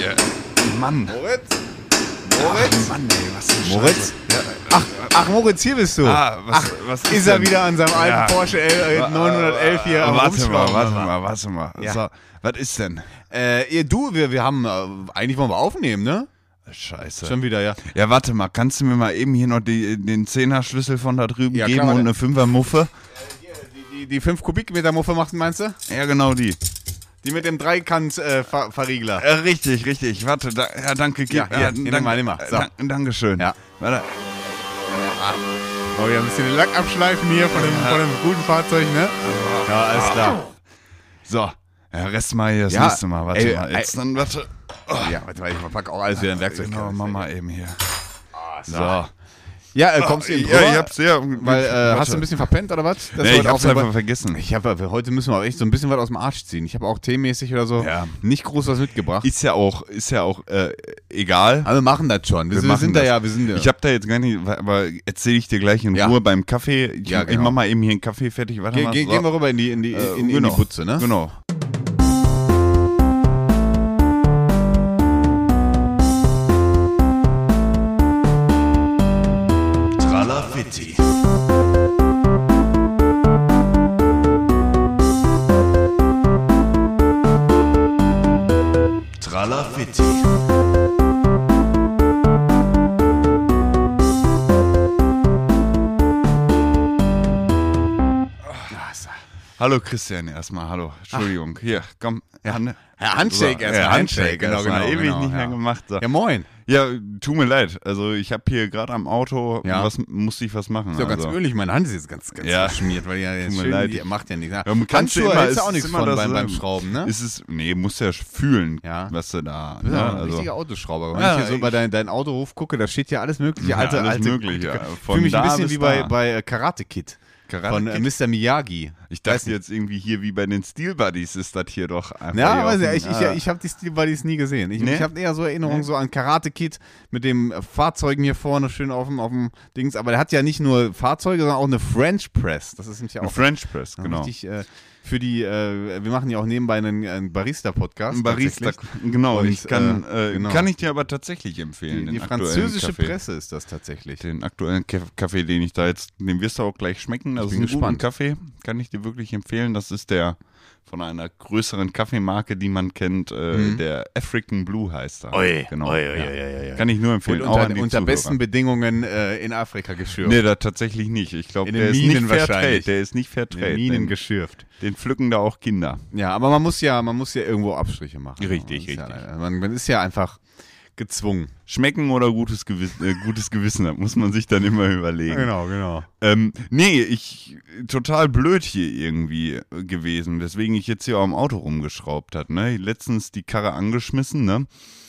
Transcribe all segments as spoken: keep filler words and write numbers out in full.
Ja. Mann. Moritz? Moritz? Ach, Mann, ey, was für Moritz? Ja. Ach, ach, Moritz, hier bist du. Ah, was, ach, was ist, ist er denn? wieder an seinem alten Ja. Porsche äh, neunhundertelf hier am Warte mal, Rumschrauben, warte oder? mal, warte mal. Ja. So, was ist denn? Äh, ihr, du, wir, wir haben, äh, eigentlich wollen wir aufnehmen, ne? Scheiße. Schon wieder, ja. Ja, warte mal, kannst du mir mal eben hier noch die, den Zehner-Schlüssel von da drüben Ja, geben klar, und ne? eine Fünfer-Muffe? Die, die, die fünf Kubikmeter Muffe machst, meinst du? Ja, genau die. Die mit dem Dreikant-Verriegler. Äh, richtig, richtig. Warte, da, ja, danke. Ja, ja, nimm mal, nimm mal. So. Dank, Dankeschön. Ja. Warte. Oh, wir haben ein bisschen den Lack abschleifen hier von dem, von dem guten Fahrzeug, ne? Ja, alles klar. So, ja, Rest mal hier das Ja, nächste Mal. Warte ey, mal, jetzt ey. dann, warte. Ja, warte mal, ich pack auch alles wieder in den Werkzeug. Genau, mach mal eben hier. So. Ja, äh, kommst du eben Ja, drüber? ich hab's ja. Weil, äh, hast du ein bisschen verpennt oder was? Dass Nee, wir ich heute hab's aufnehmen einfach wollen? vergessen. Ich habe heute müssen wir auch echt so ein bisschen was aus dem Arsch ziehen. Ich habe auch teemäßig oder so Ja. nicht groß was mitgebracht. Ist ja auch, ist ja auch äh, egal. Aber wir machen das schon. Wir, Wir sind, machen sind da das. ja, wir sind ja. Ich habe da jetzt gar nicht, aber erzähle ich dir gleich in Ja. Ruhe beim Kaffee. Ich, Ja, ich genau. mach mal eben hier einen Kaffee fertig. Warte Ge mal. ge so. Gehen wir rüber in die, in die, Äh, in, in genau, die Butze, ne? Genau. Tralafitti. Tralafitti. Hallo Christian erstmal, hallo. Entschuldigung. Hier, komm. Ja, ne? Ja, Handshake So, erstmal. ja, Handshake, genau, erstmal. genau. Ewig genau, nicht ja. mehr gemacht. So. Ja, moin. Ja, tut mir leid. Also ich habe hier gerade am Auto, Ja. was musste ich was machen. Ist ja ganz also. ölig, meine Hand ist jetzt ganz, ganz Ja. verschmiert, weil ja jetzt Tut mir schön, leid. die macht ja nichts. Ja, Ja, man kann's Handschuhe immer- hältst du es auch ist nichts immer von das, beim, beim ähm, Schrauben, ne? Ist es, nee, musst ja fühlen, Ja. was du da. Du bist Ne? ja ein Also, richtiger Autoschrauber. Wenn Ja, ich hier so ich- bei dein, dein Autohof gucke, da steht ja alles mögliche. Ja, alte, alles alte, mögliche, ja. Ich Von fühle mich ein da bisschen bis wie bei, da. bei äh, Karate Kid. Karate Von äh, Kid? Mister Miyagi. Ich dachte jetzt irgendwie hier wie bei den Steel Buddies ist das hier doch einfach. Ja, hier weiß auf ich, dem- ich, ich, ah. ich habe die Steel Buddies nie gesehen. Ich, Nee? ich habe eher so Erinnerungen Nee? so an Karate Kid mit dem äh, Fahrzeugen hier vorne schön auf dem, auf dem Dings. Aber der hat ja nicht nur Fahrzeuge, sondern auch eine French Press. Das ist nämlich ja Ein auch French Press, genau. richtig äh, für die, äh, wir machen ja auch nebenbei einen, einen Barista-Podcast. Ein Barista, tatsächlich. genau. Und, ich kann, äh, äh, genau. kann ich dir aber tatsächlich empfehlen. Die, den die aktuellen französische Kaffee. Presse ist das tatsächlich. Den aktuellen Kaff- Kaffee, den ich da jetzt, den wirst du auch gleich schmecken. Das Ich ist bin ein guter gespannt. Kaffee, kann ich dir wirklich empfehlen. Das ist der von einer größeren Kaffeemarke, die man kennt. Äh, Mhm. Der African Blue heißt er. Oi, genau. oi, oi, ja. oi, oi, oi. Kann ich nur empfehlen. Und auch an unter, die unter Zuhörer. besten Bedingungen äh, in Afrika geschürft. Nee, da tatsächlich nicht. Ich glaube, In der den ist Minen nicht Fairtrade. wahrscheinlich. Der ist nicht In Fairtrade. den Minen Den, geschürft. den pflücken da auch Kinder. Ja, aber man muss ja, man muss ja irgendwo Abstriche machen. Richtig, Man ist richtig. Ja, man, man ist ja einfach gezwungen. Schmecken oder gutes Gewissen, äh, gutes Gewissen, das muss man sich dann immer überlegen. Genau, genau. Ähm, nee, ich total blöd hier irgendwie äh, gewesen, weswegen ich jetzt hier am Auto rumgeschraubt hat, ne? Letztens die Karre angeschmissen, ne?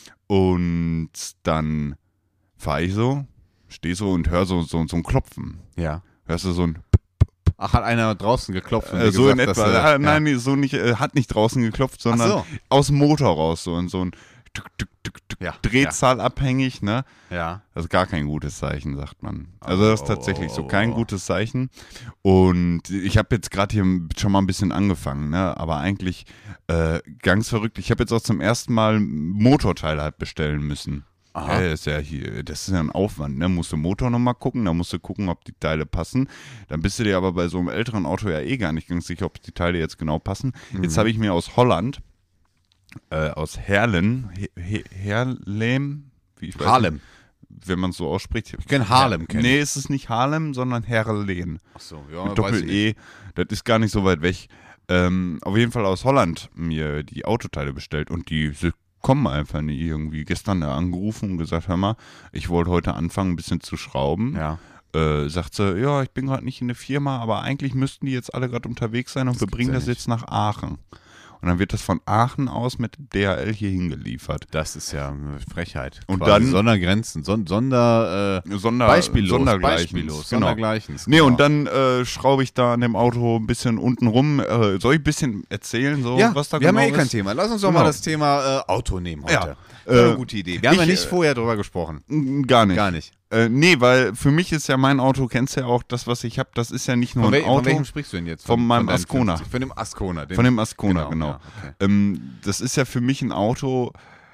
Und dann fahre ich so, stehe so und höre so, so, so ein Klopfen. Ja. Hörst du so ein Ach, hat einer draußen geklopft und äh, dir so in gesagt, etwa. dass, äh, ah, nein, nee, so nicht, äh, hat nicht draußen geklopft, sondern so. aus dem Motor raus, so und so ein Tuk, Tuk, Tuk, Tuk, Ja, Drehzahl abhängig, ne? Ja. ja. Das ist gar kein gutes Zeichen, sagt man. Also das ist Oh, tatsächlich oh, so oh, kein oh. gutes Zeichen. Und ich habe jetzt gerade hier schon mal ein bisschen angefangen, ne? Aber eigentlich äh, ganz verrückt. Ich habe jetzt auch zum ersten Mal Motorteile halt bestellen müssen. Aha. Ja, das ist ja hier, das ist ja ein Aufwand, ne? Musst du Motor nochmal gucken, dann musst du gucken, ob die Teile passen. Dann bist du dir aber bei so einem älteren Auto ja eh gar nicht ganz sicher, ob die Teile jetzt genau passen. Mhm. Jetzt habe ich mir aus Holland, äh, aus Herlen, He He Herlem, wie ich weiß Harlem. nicht, wenn man es so ausspricht. Ich kenn Harlem, kenn Nee, es ist nicht Harlem, sondern Herlen. Ach so, ja, Mit weiß ich Doppel-E, das ist gar nicht so weit weg. Ähm, auf jeden Fall aus Holland mir die Autoteile bestellt und die sie kommen einfach nicht irgendwie. Gestern da angerufen und gesagt, hör mal, ich wollte heute anfangen, ein bisschen zu schrauben. Ja. Äh, sagt sie, ja, ich bin gerade nicht in der Firma, aber eigentlich müssten die jetzt alle gerade unterwegs sein und Das wir gibt's bringen ja das nicht. jetzt nach Aachen. Und dann wird das von Aachen aus mit D H L hier hingeliefert. Das ist ja eine Frechheit. Und Quasi dann- Sondergrenzen, Son Sonder, äh, Sonder, Beispiellos, Sondergleichens, Beispiellos, genau. Sondergleichens. Nee, genau. und dann äh, schraube ich da an dem Auto ein bisschen unten rum. Äh, soll ich ein bisschen erzählen, so, ja, was da wir genau haben ja eh ist? kein Thema. Lass uns doch Genau. mal das Thema äh, Auto nehmen heute. Ja. Das ist Äh, eine gute Idee. Wir haben ich, ja nicht äh, vorher drüber gesprochen. Mm, Gar nicht. Gar nicht. Äh, nee, weil für mich ist ja mein Auto, kennst du ja auch, das, was ich habe, das ist ja nicht nur Von, ein wel von Auto. welchem sprichst du denn jetzt? Von meinem deinem Ascona. fünfzig? Von dem Ascona. Den, Von dem Ascona, genau. ja, okay. ähm, das ist ja für mich ein Auto,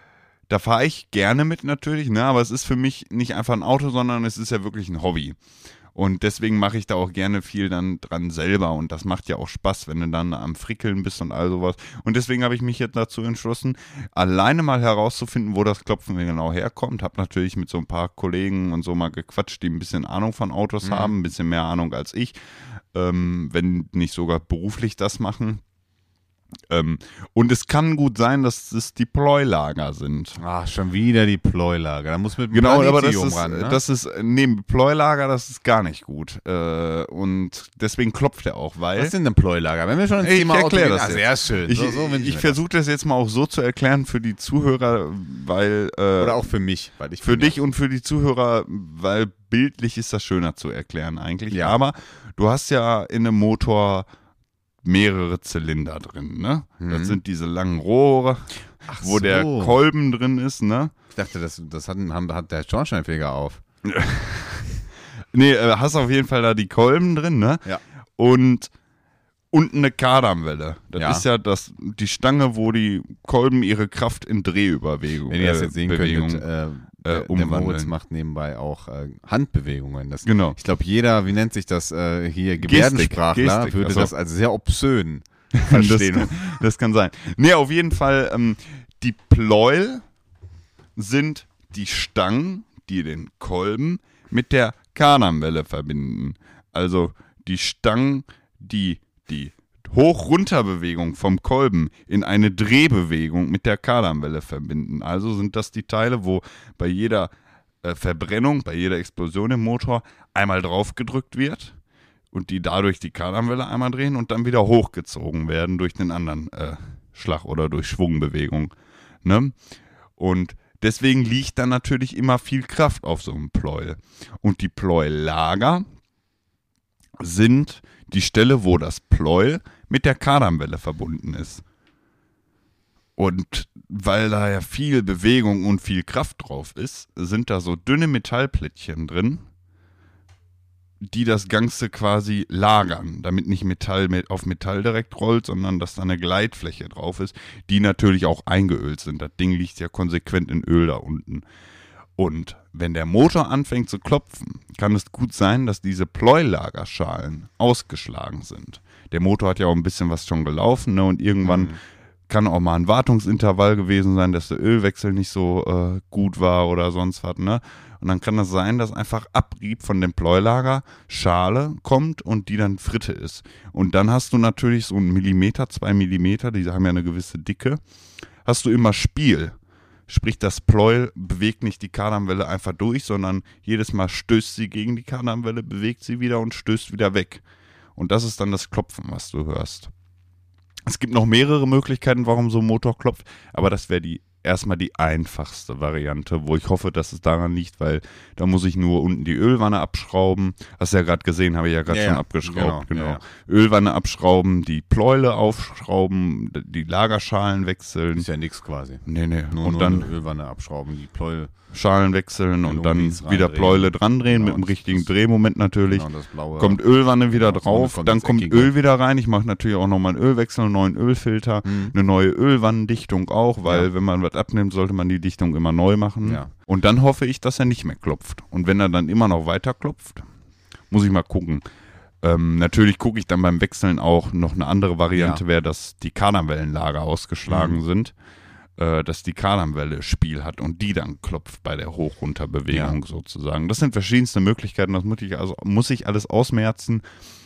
da fahre ich gerne mit natürlich, ne? Aber es ist für mich nicht einfach ein Auto, sondern es ist ja wirklich ein Hobby. Und deswegen mache ich da auch gerne viel dann dran selber und das macht ja auch Spaß, wenn du dann am Frickeln bist und all sowas. Und deswegen habe ich mich jetzt dazu entschlossen, alleine mal herauszufinden, wo das Klopfen genau herkommt. Habe natürlich mit so ein paar Kollegen und so mal gequatscht, die ein bisschen Ahnung von Autos Mhm. haben, ein bisschen mehr Ahnung als ich, ähm, wenn nicht sogar beruflich das machen. Ähm, und es kann gut sein, dass es die Pleuelager sind. Ach, schon wieder die Pleulager. Da muss mit dem Genau, aber das Magnesium ist, ran, ne? das ist, nee, Pleulager, das ist gar nicht gut. Äh, und deswegen klopft er auch, weil. Was sind denn Pleulager? Wenn wir schon ins Ich Thema Auto erkläre gehen, das ah, jetzt. sehr schön. Ich, so, so wünsche ich mir das. versuche das jetzt mal auch so zu erklären für die Zuhörer, weil. Äh, Oder auch für mich, weil ich für bin dich ja- und für die Zuhörer, weil bildlich ist das schöner zu erklären eigentlich. Ja. Aber du hast ja in einem Motor mehrere Zylinder drin, ne? Mhm. Das sind diese langen Rohre, Ach wo der so. Kolben drin ist, ne? Ich dachte, das, das hat, haben- hat der Schornsteinfeger auf. Nee, äh, hast auf jeden Fall da die Kolben drin, ne? Ja. Und unten eine Kardanwelle. Das Ja. ist ja das, die Stange, wo die Kolben ihre Kraft in Drehüberbewegung Wenn ihr das äh, jetzt sehen Bewegung, könntet, äh, äh, der, der umwandeln. Moritz macht nebenbei auch äh, Handbewegungen. Das, Genau. Ich glaube, jeder, wie nennt sich das äh, hier, Gebärdensprachler, Gestik, würde also- das als sehr obszön Das verstehen. kann, das kann sein. Nee, auf jeden Fall, ähm, die Pleuel sind die Stangen, die den Kolben mit der Kardanwelle verbinden. Also die Stangen, die die Hoch-Runter-Bewegung vom Kolben in eine Drehbewegung mit der Kardanwelle verbinden. Also sind das die Teile, wo bei jeder äh, Verbrennung, bei jeder Explosion im Motor einmal drauf gedrückt wird und die dadurch die Kardanwelle einmal drehen und dann wieder hochgezogen werden durch den anderen äh, Schlag oder durch Schwungbewegung. Ne? Und deswegen liegt dann natürlich immer viel Kraft auf so einem Pleuel. Und die Pleuellager sind die Stelle, wo das Pleuel mit der Kardanwelle verbunden ist. Und weil da ja viel Bewegung und viel Kraft drauf ist, sind da so dünne Metallplättchen drin, die das Ganze quasi lagern, damit nicht Metall mit auf Metall direkt rollt, sondern dass da eine Gleitfläche drauf ist, die natürlich auch eingeölt sind. Das Ding liegt ja konsequent in Öl da unten. Und wenn der Motor anfängt zu klopfen, kann es gut sein, dass diese Pleuellagerschalen ausgeschlagen sind. Der Motor hat ja auch ein bisschen was schon gelaufen, ne? Und irgendwann Mhm. kann auch mal ein Wartungsintervall gewesen sein, dass der Ölwechsel nicht so äh, gut war oder sonst was, ne? Und dann kann das sein, dass einfach Abrieb von dem Pleuellager Schale kommt und die dann Fritte ist. Und dann hast du natürlich so einen Millimeter, zwei Millimeter, die haben ja eine gewisse Dicke, hast du immer Spiel. Sprich, das Pleuel bewegt nicht die Kardanwelle einfach durch, sondern jedes Mal stößt sie gegen die Kardanwelle, bewegt sie wieder und stößt wieder weg. Und das ist dann das Klopfen, was du hörst. Es gibt noch mehrere Möglichkeiten, warum so ein Motor klopft, aber das wäre die erstmal die einfachste Variante, wo ich hoffe, dass es daran liegt, weil da muss ich nur unten die Ölwanne abschrauben. Hast du ja gerade gesehen, habe ich ja gerade Ja, schon ja. abgeschraubt. Genau, Genau. ja, ja. Ölwanne abschrauben, die Pleule aufschrauben, die Lagerschalen wechseln. Ist ja nichts quasi. Nee, nee. Nur, und nur dann eine Ölwanne abschrauben, die Pleuel. Schalen wechseln und dann Lobis wieder reindrehen. Pleule dran drehen Genau, mit dem das- richtigen das- Drehmoment natürlich. Genau, das blaue. Kommt Ölwanne wieder Genau, so eine drauf, kommt dann ins kommt Eckige. Öl wieder rein. Ich mache natürlich auch nochmal einen Ölwechsel, einen neuen Ölfilter, Mhm. eine neue Ölwannendichtung auch, weil Ja. wenn man was abnimmt, sollte man die Dichtung immer neu machen. Ja. Und dann hoffe ich, dass er nicht mehr klopft. Und wenn er dann immer noch weiter klopft, muss ich mal gucken. Ähm, natürlich gucke ich dann beim Wechseln auch noch eine andere Variante, Ja. wäre, dass die Kardanwellenlager ausgeschlagen Mhm. sind, äh, dass die Kardanwelle Spiel hat und die dann klopft bei der Hoch-Runter-Bewegung sozusagen. Das sind verschiedenste Möglichkeiten, das muss ich, also, muss ich alles ausmerzen.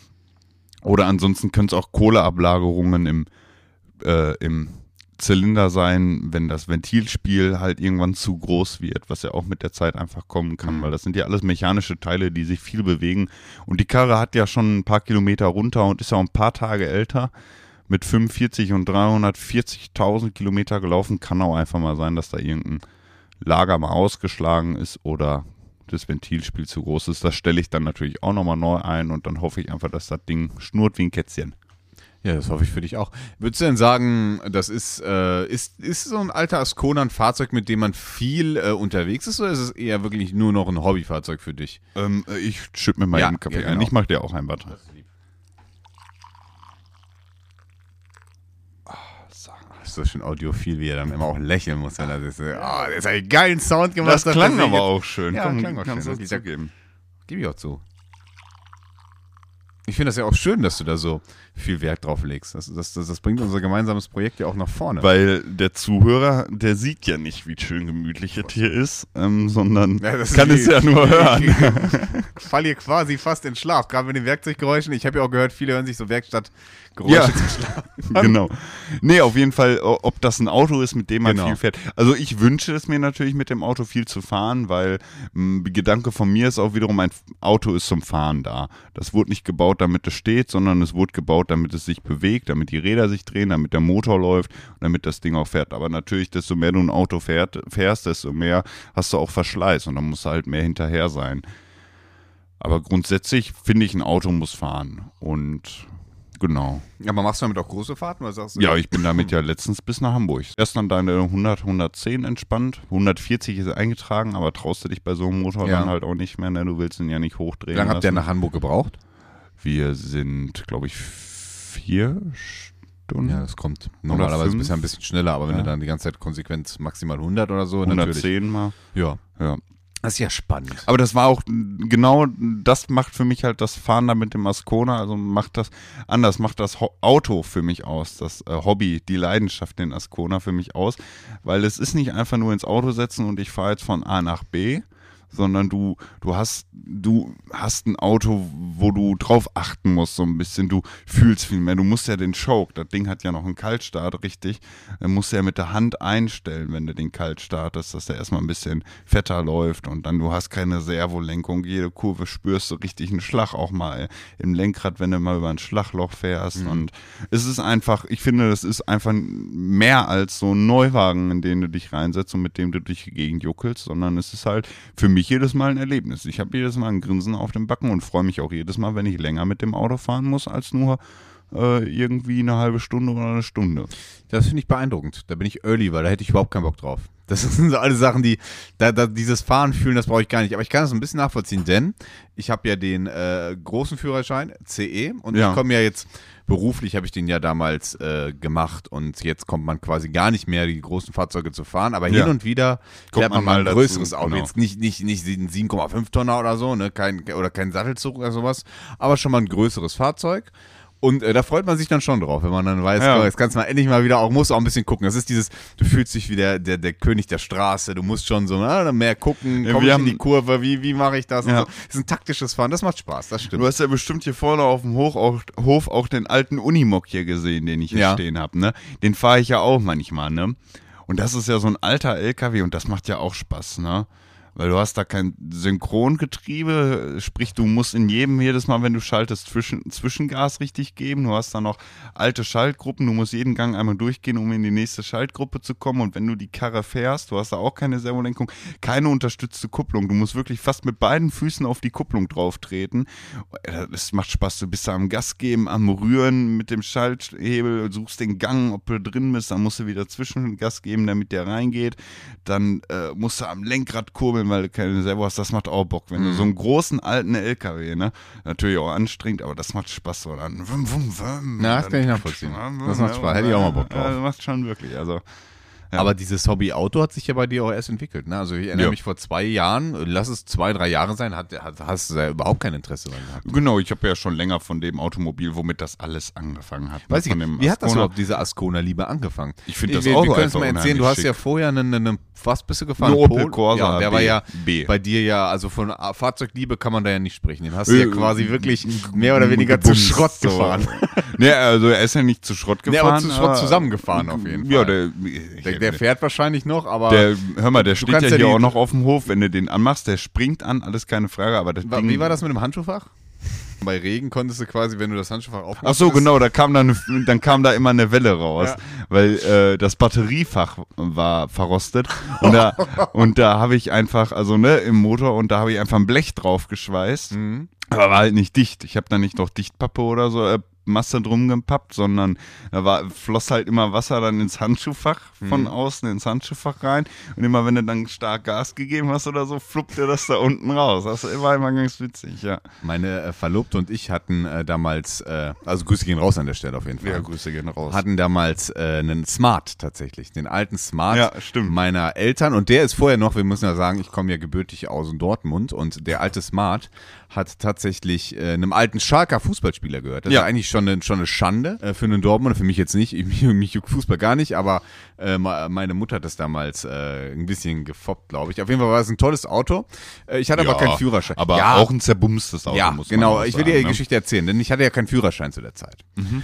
Oder ansonsten können es auch Kohleablagerungen im, äh, im Zylinder sein, wenn das Ventilspiel halt irgendwann zu groß wird, was ja auch mit der Zeit einfach kommen kann, Mhm. weil das sind ja alles mechanische Teile, die sich viel bewegen. Und die Karre hat ja schon ein paar Kilometer runter und ist ja auch ein paar Tage älter. Mit fünfundvierzig und dreihundertvierzigtausend Kilometer gelaufen, kann auch einfach mal sein, dass da irgendein Lager mal ausgeschlagen ist oder das Ventilspiel zu groß ist. Das stelle ich dann natürlich auch nochmal neu ein und dann hoffe ich einfach, dass das Ding schnurrt wie ein Kätzchen. Ja, das hoffe ich für dich auch. Würdest du denn sagen, das ist, äh, ist, ist so ein alter Ascona ein Fahrzeug, mit dem man viel äh, unterwegs ist, oder ist es eher wirklich nur noch ein Hobbyfahrzeug für dich? Ähm, ich schütte mir mal Ja, eben Kaffee ja, genau. ein. Ich mache dir auch ein Butter. sagen. Das ist so schön audiophil, wie er dann immer auch lächeln muss, wenn er das ist. Oh, das hat einen geilen Sound gemacht. Das klang das aber auch schön. Ja, Komm, klang auch kannst schön. du Ich zugeben. Gebe ich auch zu. Ich finde das ja auch schön, dass du da so viel Wert drauf legst. Das, das, das, das bringt unser gemeinsames Projekt ja auch nach vorne. Weil der Zuhörer, der sieht ja nicht, wie schön gemütlich es hier ist, ähm, sondern Ja, das kann ist es ja nur hören. Ich falle hier quasi fast in Schlaf, gerade mit den Werkzeuggeräuschen. Ich habe ja auch gehört, viele hören sich so Werkstattgeräusche Ja. zum Schlafen. Genau. Nee, auf jeden Fall, o- ob das ein Auto ist, mit dem man Genau. viel fährt. Also ich wünsche es mir natürlich, mit dem Auto viel zu fahren, weil mh, Gedanke von mir ist auch wiederum, ein Auto ist zum Fahren da. Das wurde nicht gebaut, damit es steht, sondern es wurde gebaut, damit es sich bewegt, damit die Räder sich drehen, damit der Motor läuft und damit das Ding auch fährt. Aber natürlich, desto mehr du ein Auto fährt, fährst, desto mehr hast du auch Verschleiß und dann musst du halt mehr hinterher sein. Aber grundsätzlich finde ich, ein Auto muss fahren und genau. Ja, aber machst du damit auch große Fahrten? Oder sagst du, Ja, ich bin damit ja letztens bis nach Hamburg. Erst dann deine hundert, hundertzehn entspannt. hundertvierzig ist eingetragen, aber traust du dich bei so einem Motor Ja. dann halt auch nicht mehr, ne? Du willst ihn ja nicht hochdrehen. Wie lange habt ihr lassen. nach Hamburg gebraucht? Wir sind, glaube ich, vier Stunden. Ja, das kommt normalerweise fünf. bisher ein bisschen schneller, aber wenn Ja. du dann die ganze Zeit konsequent maximal hundert oder so, natürlich. hundertzehn mal. Ja. Ja. Das ist ja spannend. Aber das war auch, genau das macht für mich halt das Fahren da mit dem Ascona, also macht das anders, macht das Ho- Auto für mich aus, das äh, Hobby, die Leidenschaft, den Ascona für mich aus, weil es ist nicht einfach nur ins Auto setzen und ich fahre jetzt von A nach B, sondern du, du hast, du hast ein Auto, wo du drauf achten musst, so ein bisschen, du fühlst viel mehr, du musst ja den Choke, das Ding hat ja noch einen Kaltstart, richtig, dann musst du ja mit der Hand einstellen, wenn du den kalt startest, dass der erstmal ein bisschen fetter läuft und dann, du hast keine Servolenkung, jede Kurve spürst du richtig einen Schlag auch mal im Lenkrad, wenn du mal über ein Schlagloch fährst Mhm. und es ist einfach, ich finde, das ist einfach mehr als so ein Neuwagen, in den du dich reinsetzt und mit dem du durch die Gegend juckelst, sondern es ist halt für mich jedes Mal ein Erlebnis. Ich habe jedes Mal ein Grinsen auf dem Backen und freue mich auch jedes Mal, wenn ich länger mit dem Auto fahren muss, als nur äh, irgendwie eine halbe Stunde oder eine Stunde. Das finde ich beeindruckend. Da bin ich early, weil da hätte ich überhaupt keinen Bock drauf. Das sind so alle Sachen, die, da, da, dieses Fahren fühlen, das brauche ich gar nicht. Aber ich kann das ein bisschen nachvollziehen, denn ich habe ja den äh, großen Führerschein, C E, und Ja. ich komme ja jetzt, beruflich habe ich den ja damals äh, gemacht und jetzt kommt man quasi gar nicht mehr, die großen Fahrzeuge zu fahren, aber Ja. hin und wieder Kommt fährt man man mal ein mal größeres dazu, Auto. genau. Jetzt nicht, nicht, nicht ein sieben Komma fünf Tonner oder so, ne, kein, oder kein Sattelzug oder sowas, aber schon mal ein größeres Fahrzeug. Und äh, da freut man sich dann schon drauf, wenn man dann weiß, Ja. komm, jetzt kannst du mal endlich mal wieder auch, musst auch ein bisschen gucken. Das ist dieses, du fühlst dich wie der, der, der König der Straße, du musst schon so na, mehr gucken, Ja, komm wir ich haben- in die Kurve, wie, wie mache ich das? Ja. Und so. Das ist ein taktisches Fahren, das macht Spaß, das stimmt. Du hast ja bestimmt hier vorne auf dem Hoch auch, Hof auch den alten Unimog hier gesehen, den ich hier Ja. stehen habe, ne? Den fahre ich ja auch manchmal, ne? Und das ist ja so ein alter L K W und das macht ja auch Spaß, ne? Weil du hast da kein Synchrongetriebe, sprich du musst in jedem jedes Mal, wenn du schaltest, Zwischen, Zwischengas richtig geben. Du hast da noch alte Schaltgruppen, du musst jeden Gang einmal durchgehen, um in die nächste Schaltgruppe zu kommen. Und wenn du die Karre fährst, du hast da auch keine Servolenkung, keine unterstützte Kupplung. Du musst wirklich fast mit beiden Füßen auf die Kupplung drauf treten. Das macht Spaß, du bist da am Gas geben, am Rühren mit dem Schalthebel, suchst den Gang, ob du drin bist, dann musst du wieder Zwischengas geben, damit der reingeht. Dann äh, musst du am Lenkrad kurbeln, weil du keine Servo hast, das macht auch Bock. Wenn du so einen großen alten L K W, ne, natürlich auch anstrengend, aber das macht Spaß so dann. Wum, wum, wum, Na, das dann- kann ich nachvollziehen. Das macht Spaß, hätte ich auch mal Bock drauf. Ja, das macht schon wirklich, also. Ja. Aber dieses Hobby Auto hat sich ja bei dir auch erst entwickelt. Ne? Also ich erinnere Ja. mich vor zwei Jahren, lass es zwei, drei Jahre sein, hat, hat, hast du ja überhaupt kein Interesse daran gehabt. Genau, ich habe ja schon länger von dem Automobil, womit das alles angefangen hat. ne, Weiß ich, von dem wie hat das Ascona. überhaupt, diese Ascona-Liebe angefangen? Ich finde das wir, Auto wir können es einfach mal erzählen, du hast unheimlich ja schick. vorher einen, einen was bist du gefahren? Ein Opel Pol? Corsa Ja, der B. war ja B. bei dir ja, also von A- Fahrzeugliebe kann man da ja nicht sprechen. Den hast du ja Äh, quasi wirklich mehr oder weniger zu gebumst, Schrott so. gefahren. Ne, also er ist ja nicht zu Schrott Nee, gefahren. aber zu Schrott zusammengefahren auf jeden Ja, Fall. der, Der, der fährt wahrscheinlich noch, aber der, hör mal, der Du steht kannst ja ja hier die- auch noch auf dem Hof, wenn du den anmachst, der springt an, alles keine Frage, aber das Wa- Ding... wie war das mit dem Handschuhfach? Bei Regen konntest du quasi, wenn du das Handschuhfach aufmachst. Ach so, genau, da kam dann, dann kam da immer eine Welle raus, Ja. weil äh, das Batteriefach war verrostet und da, und da habe ich einfach, also ne, im Motor und da habe ich einfach ein Blech drauf geschweißt, Mhm. aber war halt nicht dicht. Ich habe da nicht noch Dichtpappe oder so, äh, Masse drum gepappt, sondern da war, floss halt immer Wasser dann ins Handschuhfach von Mhm. außen ins Handschuhfach rein und immer wenn du dann stark Gas gegeben hast oder so, fluppte das da unten raus. Das war immer ganz witzig, ja. Meine äh, Verlobte und ich hatten äh, damals, äh, also Grüße gehen raus an der Stelle auf jeden Fall. Ja, Grüße gehen raus. Hatten damals äh, einen Smart tatsächlich, den alten Smart Ja, stimmt. meiner Eltern. Und der ist vorher noch, wir müssen ja sagen, ich komme ja gebürtig aus Dortmund und der alte Smart hat tatsächlich äh, einem alten Schalker Fußballspieler gehört. Das Ja. ist eigentlich schon eine, schon eine Schande äh, für einen Dortmunder, für mich jetzt nicht, ich, mich, mich juckt Fußball gar nicht, aber äh, meine Mutter hat das damals äh, ein bisschen gefoppt, glaube ich. Auf jeden Fall war es ein tolles Auto. Äh, ich hatte Ja, aber keinen Führerschein. Aber ja, auch ein zerbumstes Auto, ja, muss man genau. auch Ich will dir sagen, die ne? Geschichte erzählen, denn ich hatte ja keinen Führerschein zu der Zeit.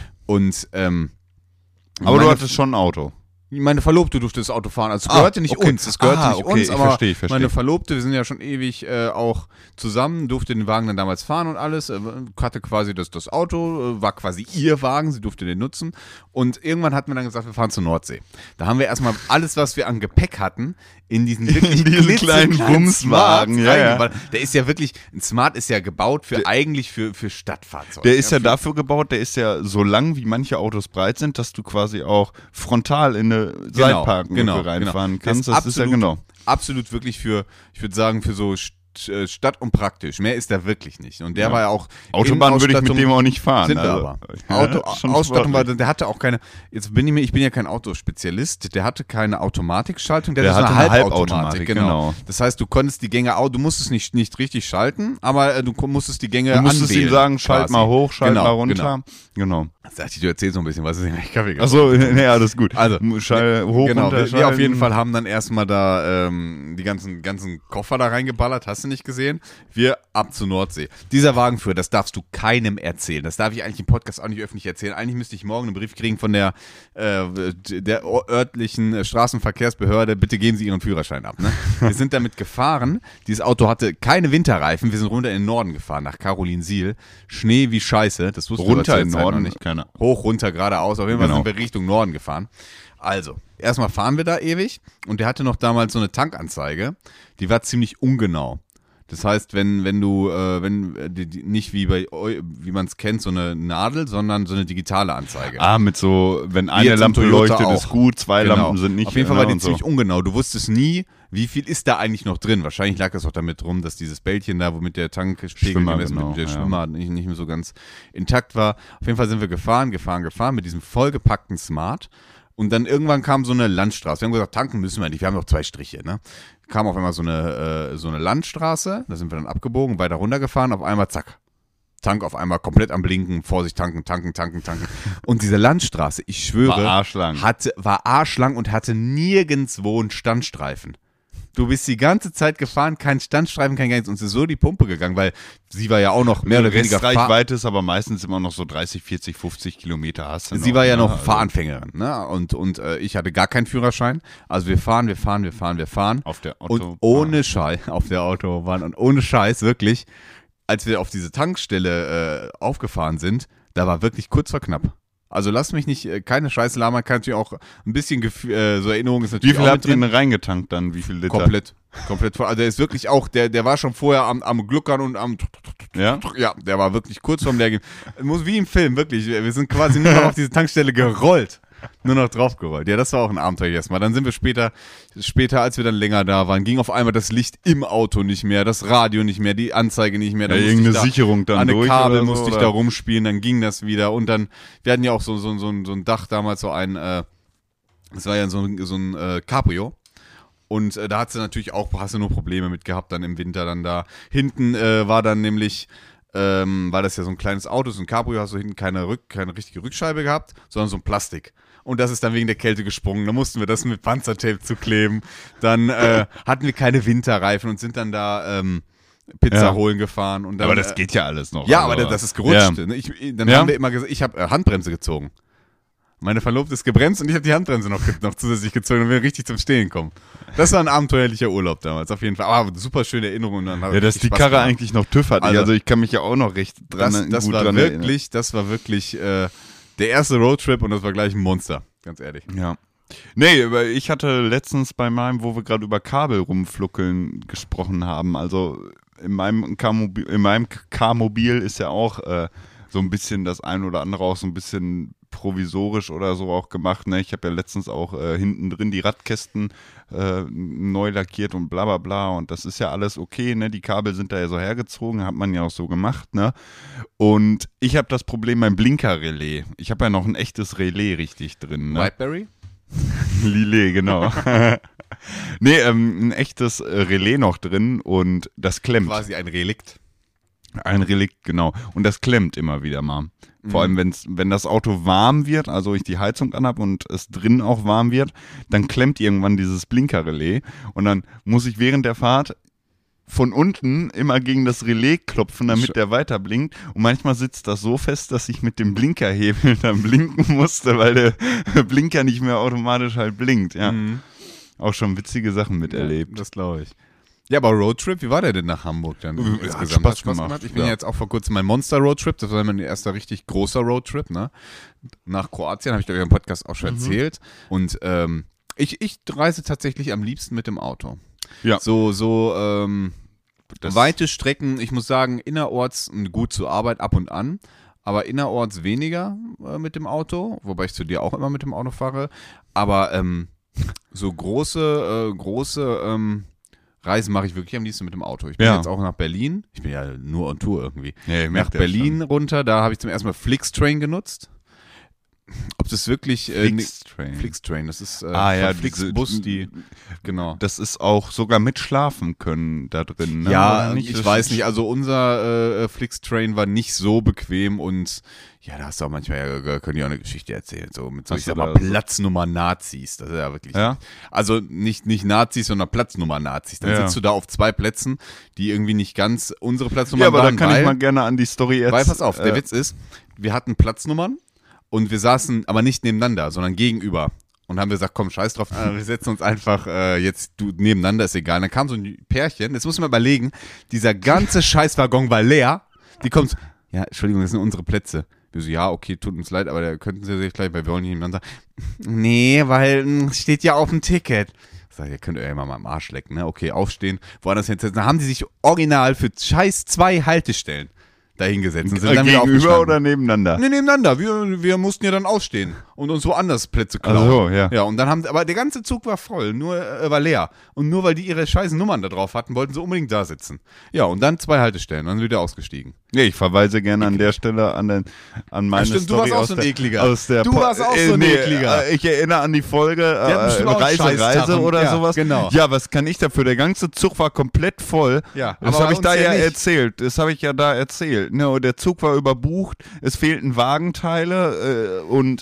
Und ähm, Aber meine, du hattest schon ein Auto. meine Verlobte durfte das Auto fahren. Also es Ah, gehörte nicht okay. uns, es gehörte Ah, nicht okay, uns, ich aber verstehe, ich verstehe. meine Verlobte, wir sind ja schon ewig äh, auch zusammen, durfte den Wagen dann damals fahren und alles, äh, hatte quasi das, das Auto, äh, war quasi ihr Wagen, sie durfte den nutzen und irgendwann hatten wir dann gesagt, wir fahren zur Nordsee. Da haben wir erstmal alles, was wir an Gepäck hatten, in diesen wirklich In diesen klitzekleinen kleinen Bumswagen, Smart ja, ja. reingeballt. Der ist ja wirklich, ein Smart ist ja gebaut für eigentlich für, für Stadtfahrzeuge. Der ist ja für- dafür gebaut, der ist ja so lang, wie manche Autos breit sind, dass du quasi auch frontal in eine Seitparken genau, reinfahren genau. kannst. Der Das ist ja absolut- genau. Absolut wirklich für, ich würde sagen, für so St- äh, Stadt und praktisch. Mehr ist der wirklich nicht. Und der Ja. war ja auch. Autobahn würde ich mit Innenausstattung- dem auch nicht fahren. Sind wir also, aber. ja, Auto, schon Ausstattung war, sportlich. der hatte auch keine, jetzt bin ich mir, ich bin ja kein Autospezialist, der hatte keine Automatikschaltung, der, Der hatte, hatte eine eine Halbautomatik, Halbautomatik, genau. genau. Das heißt, du konntest die Gänge, au- du musstest nicht, nicht richtig schalten, aber äh, du ko- musstest die Gänge Du musstest anwählen, ihm sagen, schalt quasi. mal hoch, schalt Genau, mal runter. Genau. Das dachte ich, du erzählst so ein bisschen, was ist denn eigentlich Kaffee? Achso, ja, alles gut. Also, Schall, hoch, genau, runter, wir, wir auf jeden schalten. Fall haben dann erstmal da ähm, die ganzen, ganzen Koffer da reingeballert, hast du nicht gesehen? Wir ab zur Nordsee. Dieser Wagenführer, das darfst du keinem erzählen. Das darf ich eigentlich im Podcast auch nicht öffentlich erzählen. Eigentlich müsste ich morgen einen Brief kriegen von der, äh, der örtlichen äh, Straßenverkehrsbehörde, bitte geben Sie Ihren Führerschein ab. Ne? Wir sind damit gefahren. Dieses Auto hatte keine Winterreifen. Wir sind runter in den Norden gefahren, nach Carolinsiel. Schnee wie Scheiße. Das wussten wir Runter zu der in den Zeit Norden, noch nicht. keine- Hoch, runter, geradeaus. Auf jeden Fall Genau. sind wir Richtung Norden gefahren. Also, erstmal fahren wir da ewig und der hatte noch damals so eine Tankanzeige, die war ziemlich ungenau. Das heißt, wenn, wenn du, äh, wenn, äh, die, die, nicht wie bei, eu- wie man es kennt, so eine Nadel, sondern so eine digitale Anzeige. Ah, mit so, wenn Wie eine jetzt im Lampe Toyota leuchtet, auch. ist gut, zwei Genau. Lampen sind nicht. Auf jeden Fall war ne, die und so. ziemlich ungenau. Du wusstest nie, wie viel ist da eigentlich noch drin. Wahrscheinlich lag das auch damit rum, dass dieses Bällchen da, womit der Tankpegel Schwimmer, gemessen genau, mit der ja. Schwimmer nicht, nicht mehr so ganz intakt war. Auf jeden Fall sind wir gefahren, gefahren, gefahren mit diesem vollgepackten Smart. Und dann irgendwann kam so eine Landstraße. Wir haben gesagt, tanken müssen wir nicht, wir haben noch zwei Striche. Ne? Kam auf einmal so eine, äh, so eine Landstraße, da sind wir dann abgebogen, weiter runtergefahren, auf einmal zack. Tank auf einmal komplett am Blinken, Vorsicht, tanken, tanken, tanken, tanken. Und diese Landstraße, ich schwöre, War arschlang. hatte, war arschlang und hatte nirgendwo einen Standstreifen. Du bist die ganze Zeit gefahren, kein Standstreifen, kein gar nichts. Uns ist so die Pumpe gegangen, weil sie war ja auch noch mehr oder weniger Fahr- Restreichweite ist aber meistens immer noch so dreißig, vierzig, fünfzig Kilometer hast du Sie noch, war ja ne? noch Also Fahranfängerin, ne? Und, und äh, ich hatte gar keinen Führerschein. Also wir fahren, wir fahren, wir fahren, wir fahren. Auf der Und Autobahn. ohne Scheiß, auf der Autobahn und ohne Scheiß, wirklich, als wir auf diese Tankstelle äh, aufgefahren sind, da war wirklich kurz vor knapp. Also lass mich nicht, äh, keine Scheiße labern, kann natürlich auch ein bisschen, Gefühl, äh, so Erinnerung ist Wie natürlich viel auch habt mit ihr drin. denn reingetankt dann? Wie viel Liter? Komplett, komplett voll. Also der ist wirklich auch, der, der war schon vorher am, am Gluckern und am, Ja? ja, der war wirklich kurz vorm Leergehen. Muss wie im Film, wirklich. Wir sind quasi nur noch auf diese Tankstelle gerollt. Nur noch draufgerollt. Ja, das war auch ein Abenteuer erstmal. Dann sind wir später, später, als wir dann länger da waren, ging auf einmal das Licht im Auto nicht mehr, das Radio nicht mehr, die Anzeige nicht mehr. Ja, Dann musste irgendeine ich da, Sicherung dann an eine durch Kabel oder so, musste ich oder? da rumspielen, dann ging das wieder. Und dann, wir hatten ja auch so, so, so, ein- so ein Dach damals, so ein, äh, das war ja so ein, so ein äh, Cabrio. Und äh, da hat sie natürlich auch, hast du nur Probleme mit gehabt dann im Winter dann da. Hinten äh, war dann nämlich, ähm, weil das ja so ein kleines Auto ist, ein Cabrio, hast du hinten keine, Rück-, keine richtige Rückscheibe gehabt, sondern so ein Plastik. Und das ist dann wegen der Kälte gesprungen. Da mussten wir das mit Panzertape zukleben. Dann äh, hatten wir keine Winterreifen und sind dann da ähm, Pizza Ja. holen gefahren. Und dann, Aber das äh, geht ja alles noch. ja, also. aber das ist gerutscht. Ja. Ne? Ich, dann Ja. haben wir immer gesagt, ich habe äh, Handbremse gezogen. Meine Verlobte ist gebremst und ich habe die Handbremse noch, ge- noch zusätzlich gezogen und wir richtig zum Stehen kommen. Das war ein abenteuerlicher Urlaub damals, auf jeden Fall. Aber super schöne Erinnerung. Dann hat Ja, dass richtig die Spaß Karre gemacht. eigentlich noch TÜV hat. Also- Also ich kann mich ja auch noch recht dran, Das, das gut war dran erinnern. wirklich, das war wirklich äh, der erste Roadtrip und das war gleich ein Monster, ganz ehrlich. Ja. Nee, aber ich hatte letztens bei meinem, wo wir gerade über Kabel rumfluckeln gesprochen haben, also in meinem K-Mobil, in meinem K-Mobil ist ja auch äh, so ein bisschen das ein oder andere auch so ein bisschen provisorisch oder so auch gemacht. Ne? Ich habe ja letztens auch äh, hinten drin die Radkästen äh, neu lackiert und bla bla bla und das ist ja alles okay. Ne? Die Kabel sind da ja so hergezogen, hat man ja auch so gemacht. Ne? Und ich habe das Problem beim Blinker-Relais. Ich habe ja noch ein echtes Relais richtig drin. Ne? Whiteberry? Lillet, genau. Nee, ähm, ein echtes äh, Relais noch drin und das klemmt. Quasi ein Relikt. Ein Relikt, genau. Und das klemmt immer wieder mal. Vor allem, wenn's, wenn das Auto warm wird, also ich die Heizung anhab und es drin auch warm wird, dann klemmt irgendwann dieses Blinkerrelais und dann muss ich während der Fahrt von unten immer gegen das Relais klopfen, damit Sch- der weiter blinkt. Und manchmal sitzt das so fest, dass ich mit dem Blinkerhebel dann blinken musste, weil der Blinker nicht mehr automatisch halt blinkt. Ja. Mhm. Auch schon witzige Sachen miterlebt. Ja, das glaube ich. Ja, aber Roadtrip, wie war der denn nach Hamburg dann? Hat insgesamt? Spaß gemacht, Ich bin ja. ja jetzt auch vor kurzem mein Monster-Roadtrip, das war mein erster richtig großer Roadtrip, ne? Nach Kroatien, habe ich glaube ich im Podcast auch schon Mhm. erzählt. Und ähm, ich, ich reise tatsächlich am liebsten mit dem Auto. Ja. So, so ähm, Das- weite Strecken, ich muss sagen, innerorts gut zur Arbeit ab und an, aber innerorts weniger äh, mit dem Auto, wobei ich zu dir auch immer mit dem Auto fahre. Aber ähm, so große, äh, große ähm, Reisen mache ich wirklich am liebsten mit dem Auto. Ich bin Ja. jetzt auch nach Berlin. Ich bin ja nur on Tour irgendwie. Ja, ich nach merk das Berlin runter, da habe ich zum ersten Mal Flixtrain genutzt. Ob das wirklich äh, ne- Flixtrain. Flixtrain, das ist äh, Ah, ja, von diese- Flixbus, die genau. Das ist auch sogar mit schlafen können da drin. Ne? Ja, Oder nicht? ich Das weiß ist- nicht. Also unser äh, Flixtrain war nicht so bequem und ja, da hast du auch manchmal, ja, können die auch eine Geschichte erzählen, so mit so, Hast ich sag du mal, da so- Platznummer-Nazis. Das ist ja wirklich, Ja? also nicht, nicht Nazis, sondern Platznummer-Nazis. Dann Ja. sitzt du da auf zwei Plätzen, die irgendwie nicht ganz unsere Platznummern Ja, aber da waren, kann weil, ich mal gerne an die Story erzählen. weil, pass auf, der äh, Witz ist, wir hatten Platznummern und wir saßen aber nicht nebeneinander, sondern gegenüber. Und haben wir gesagt, komm, scheiß drauf, äh, wir setzen uns einfach äh, jetzt du nebeneinander, ist egal. Dann kam so ein Pärchen, jetzt muss man überlegen, dieser ganze Scheißwaggon war leer. Die kommt, so, ja, Entschuldigung, das sind unsere Plätze. Wir so, ja, okay, tut uns leid, aber da könnten Sie sich gleich, weil wir wollen nicht nebeneinander. Nee, weil mh, steht ja auf dem Ticket. Ich sag, ihr könnt euch ja mal am Arsch lecken, ne? Okay, aufstehen, woanders hinsetzen. Dann haben die sich original für scheiß zwei Haltestellen dahingesetzt und sind äh, dann wieder gegenüber aufgestanden. oder nebeneinander? Nee, nebeneinander. Wir, wir mussten ja dann ausstehen und uns woanders Plätze klauen. Ach so, ja. Ja, und dann haben, aber der ganze Zug war voll, nur äh, war leer. Und nur weil die ihre scheiß Nummern da drauf hatten, wollten sie unbedingt da sitzen. Ja, und dann zwei Haltestellen, dann sind wir wieder ausgestiegen. Nee, ich verweise gerne an der Stelle an, den, an meine Ach stimmt, du Story warst auch aus so ein der, Ekliger. Aus der Du Po- warst auch äh, so ein nee, Ekliger. äh, Ich erinnere an die Folge äh, hatten bestimmt auch Reise, Scheißtag Reise und- oder ja, sowas. genau. Ja, was kann ich dafür? Der ganze Zug war komplett voll. Ja, das aber habe ich uns da ja ja nicht. erzählt. Das habe ich ja da erzählt. Ne, und der Zug war überbucht. Es fehlten Wagenteile äh, und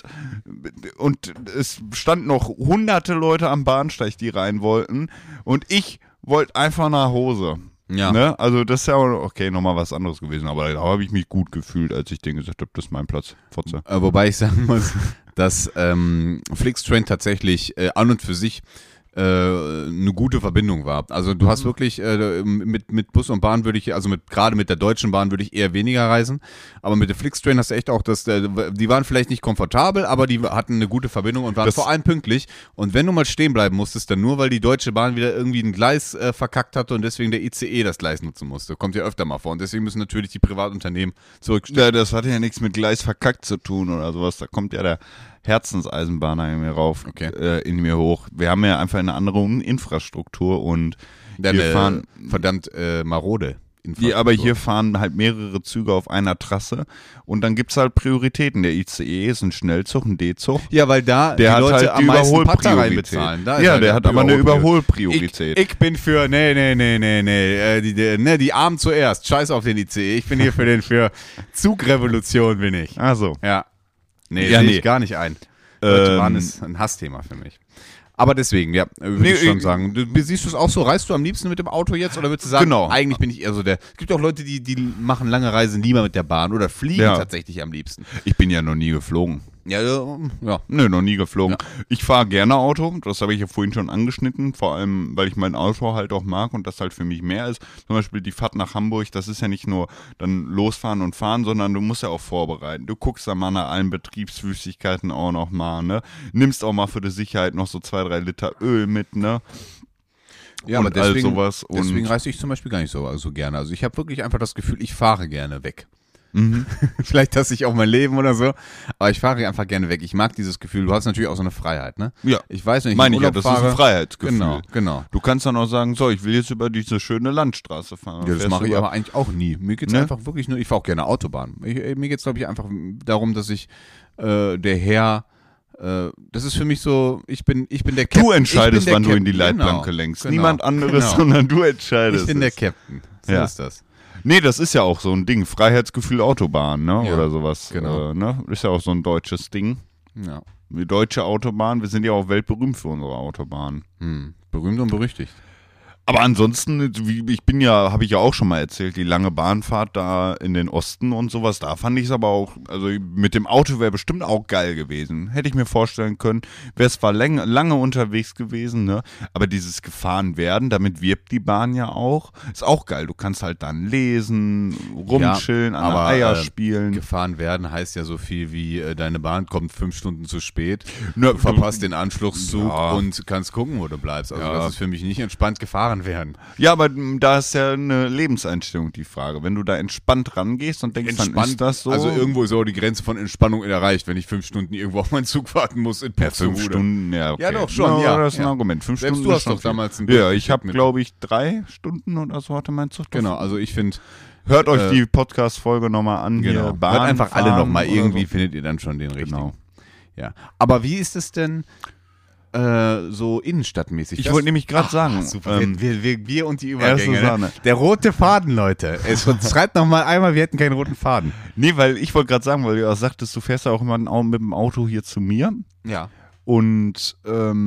und es standen noch hunderte Leute am Bahnsteig, die rein wollten. Und ich wollte einfach nach Hause. Ja. Ne? Also das ist ja auch, okay, nochmal was anderes gewesen, aber da habe ich mich gut gefühlt, als ich denen gesagt habe, das ist mein Platz. Fotze. Äh, wobei ich sagen muss, dass ähm, Flixtrain tatsächlich äh, an und für sich äh, eine gute Verbindung war. Also du hast wirklich äh, mit, mit Bus und Bahn würde ich, also mit gerade mit der Deutschen Bahn würde ich eher weniger reisen, aber mit der Flixtrain hast du echt auch, das, äh, die waren vielleicht nicht komfortabel, aber die hatten eine gute Verbindung und waren Das- vor allem pünktlich. Und wenn du mal stehen bleiben musstest, dann nur, weil die Deutsche Bahn wieder irgendwie ein Gleis äh, verkackt hatte und deswegen der I C E das Gleis nutzen musste. Kommt ja öfter mal vor und deswegen müssen natürlich die Privatunternehmen zurückstehen. Ja, das hat ja nichts mit Gleis verkackt zu tun oder sowas. Da kommt ja der Herzenseisenbahner in mir rauf, Okay. äh, in mir hoch. Wir haben ja einfach eine andere Infrastruktur und Dann, wir äh, fahren, verdammt äh, marode. die, aber hier fahren halt mehrere Züge auf einer Trasse und dann gibt's halt Prioritäten. Der I C E ist ein Schnellzug, ein D-Zug. Ja, weil da Der die hat Leute halt am die meisten Patter Überholpriorität. reinbezahlen. Da ist Ja, halt der die hat aber eine Überholpriorität. Überholpriorität. Ich, ich bin für, nee, nee, nee, nee, nee, äh, die, die, ne, die Armen zuerst. Scheiß auf den I C E. Ich bin hier für den, für Zugrevolution bin ich. Also, Ja. Nee, Ja, sehe nee. ich gar nicht ein. Deutsche Ähm, Bahn ist ein Hassthema für mich. Aber deswegen, ja, würde Nee, ich schon ich- sagen. Du, siehst du es auch so? Reist du am liebsten mit dem Auto jetzt oder würdest du sagen, Genau. eigentlich bin ich eher so der. Es gibt auch Leute, die, die machen lange Reisen lieber mit der Bahn oder fliegen Ja. tatsächlich am liebsten. ich bin ja noch nie geflogen. Ja, ja, ja. Nö, noch nie geflogen. Ich fahre gerne Auto, das habe ich ja vorhin schon angeschnitten, vor allem, weil ich mein Auto halt auch mag und das halt für mich mehr ist. Zum Beispiel die Fahrt nach Hamburg, das ist ja nicht nur dann losfahren und fahren, sondern du musst ja auch vorbereiten. Du guckst da mal nach allen Betriebsflüssigkeiten auch noch mal, ne? Nimmst auch mal für die Sicherheit noch so zwei, drei Liter Öl mit, ne? Ja, Und aber deswegen, all sowas. Und deswegen reise ich zum Beispiel gar nicht so, so gerne. Also ich habe wirklich einfach das Gefühl, ich fahre gerne weg. Mhm. Vielleicht hasse ich auch mein Leben oder so. Aber ich fahre einfach gerne weg. Ich mag dieses Gefühl. Du hast natürlich auch so eine Freiheit, ne? Ja. Ich weiß, wenn ich Meine in ich ja, Urlaub das ist fahre, ein Freiheitsgefühl. Genau, genau. Du kannst dann auch sagen, so, ich will jetzt über diese schöne Landstraße fahren. Ja, das Fährst mache ich über- aber eigentlich auch nie. Mir geht's Ne? einfach wirklich nur, ich fahre auch gerne Autobahn. Ich, mir geht's glaube ich, einfach darum, dass ich äh, der Herr, äh, das ist für mich so, ich bin, ich bin der Captain. Du entscheidest, ich bin der wann du in die Captain. Leitplanke Genau, lenkst. genau, Niemand anderes, genau. sondern du entscheidest. Ich bin der es. Captain. So Ja. ist das. Nee, das ist ja auch so ein Ding. Freiheitsgefühl Autobahn, ne? Ja, Oder sowas. genau. Äh, ne? Ist ja auch so ein deutsches Ding. Ja. Die deutsche Autobahn, wir sind ja auch weltberühmt für unsere Autobahn. Hm. Berühmt und berüchtigt. Aber ansonsten, wie- ich bin ja, habe ich ja auch schon mal erzählt, die lange Bahnfahrt da in den Osten und sowas, da fand ich es aber auch, also mit dem Auto wäre bestimmt auch geil gewesen. Hätte ich mir vorstellen können, wäre zwar läng, lange unterwegs gewesen, ne? Aber dieses gefahren werden, damit wirbt die Bahn ja auch, ist auch geil. Du kannst halt dann lesen, rumchillen, Ja, an der aber, Eier äh, spielen. Gefahren werden heißt ja so viel wie, äh, deine Bahn kommt fünf Stunden zu spät, Ne, du verpasst den Anschlusszug Ja. und kannst gucken, wo du bleibst. Also Ja. das ist für mich nicht entspannt gefahren werden. Ja, aber m, da ist ja eine Lebenseinstellung die Frage. Wenn du da entspannt rangehst und denkst, dann ist das so. Also irgendwo ist auch die Grenze von Entspannung erreicht, wenn ich fünf Stunden irgendwo auf meinen Zug warten muss in ja, fünf Buxtehude. Stunden, ja, okay. Ja, doch, schon, ja. Das ist ein Ja. Argument. Fünf Selbst Stunden du ist hast schon doch viel. damals ein Ja, Bus ich habe, mit- glaube ich, drei Stunden oder so hatte mein Zug. Genau, also ich finde, Hört euch äh, die Podcast-Folge nochmal an. genau. Hier, Bahn Hört einfach alle fahren nochmal, oder irgendwie so. findet ihr dann schon den richtigen. Genau. Ja. Aber wie ist es denn äh, so innenstadtmäßig? Ich Das- wollte nämlich gerade Ah, sagen, super, ähm, wir, wir, wir und die erste Übergänge. Sahne. Ne? Der rote Faden, Leute. Es schreibt noch mal einmal, wir hätten keinen roten Faden. Nee, weil ich wollte gerade sagen, weil du auch sagtest, du fährst ja auch immer mit dem Auto hier zu mir. Ja. Und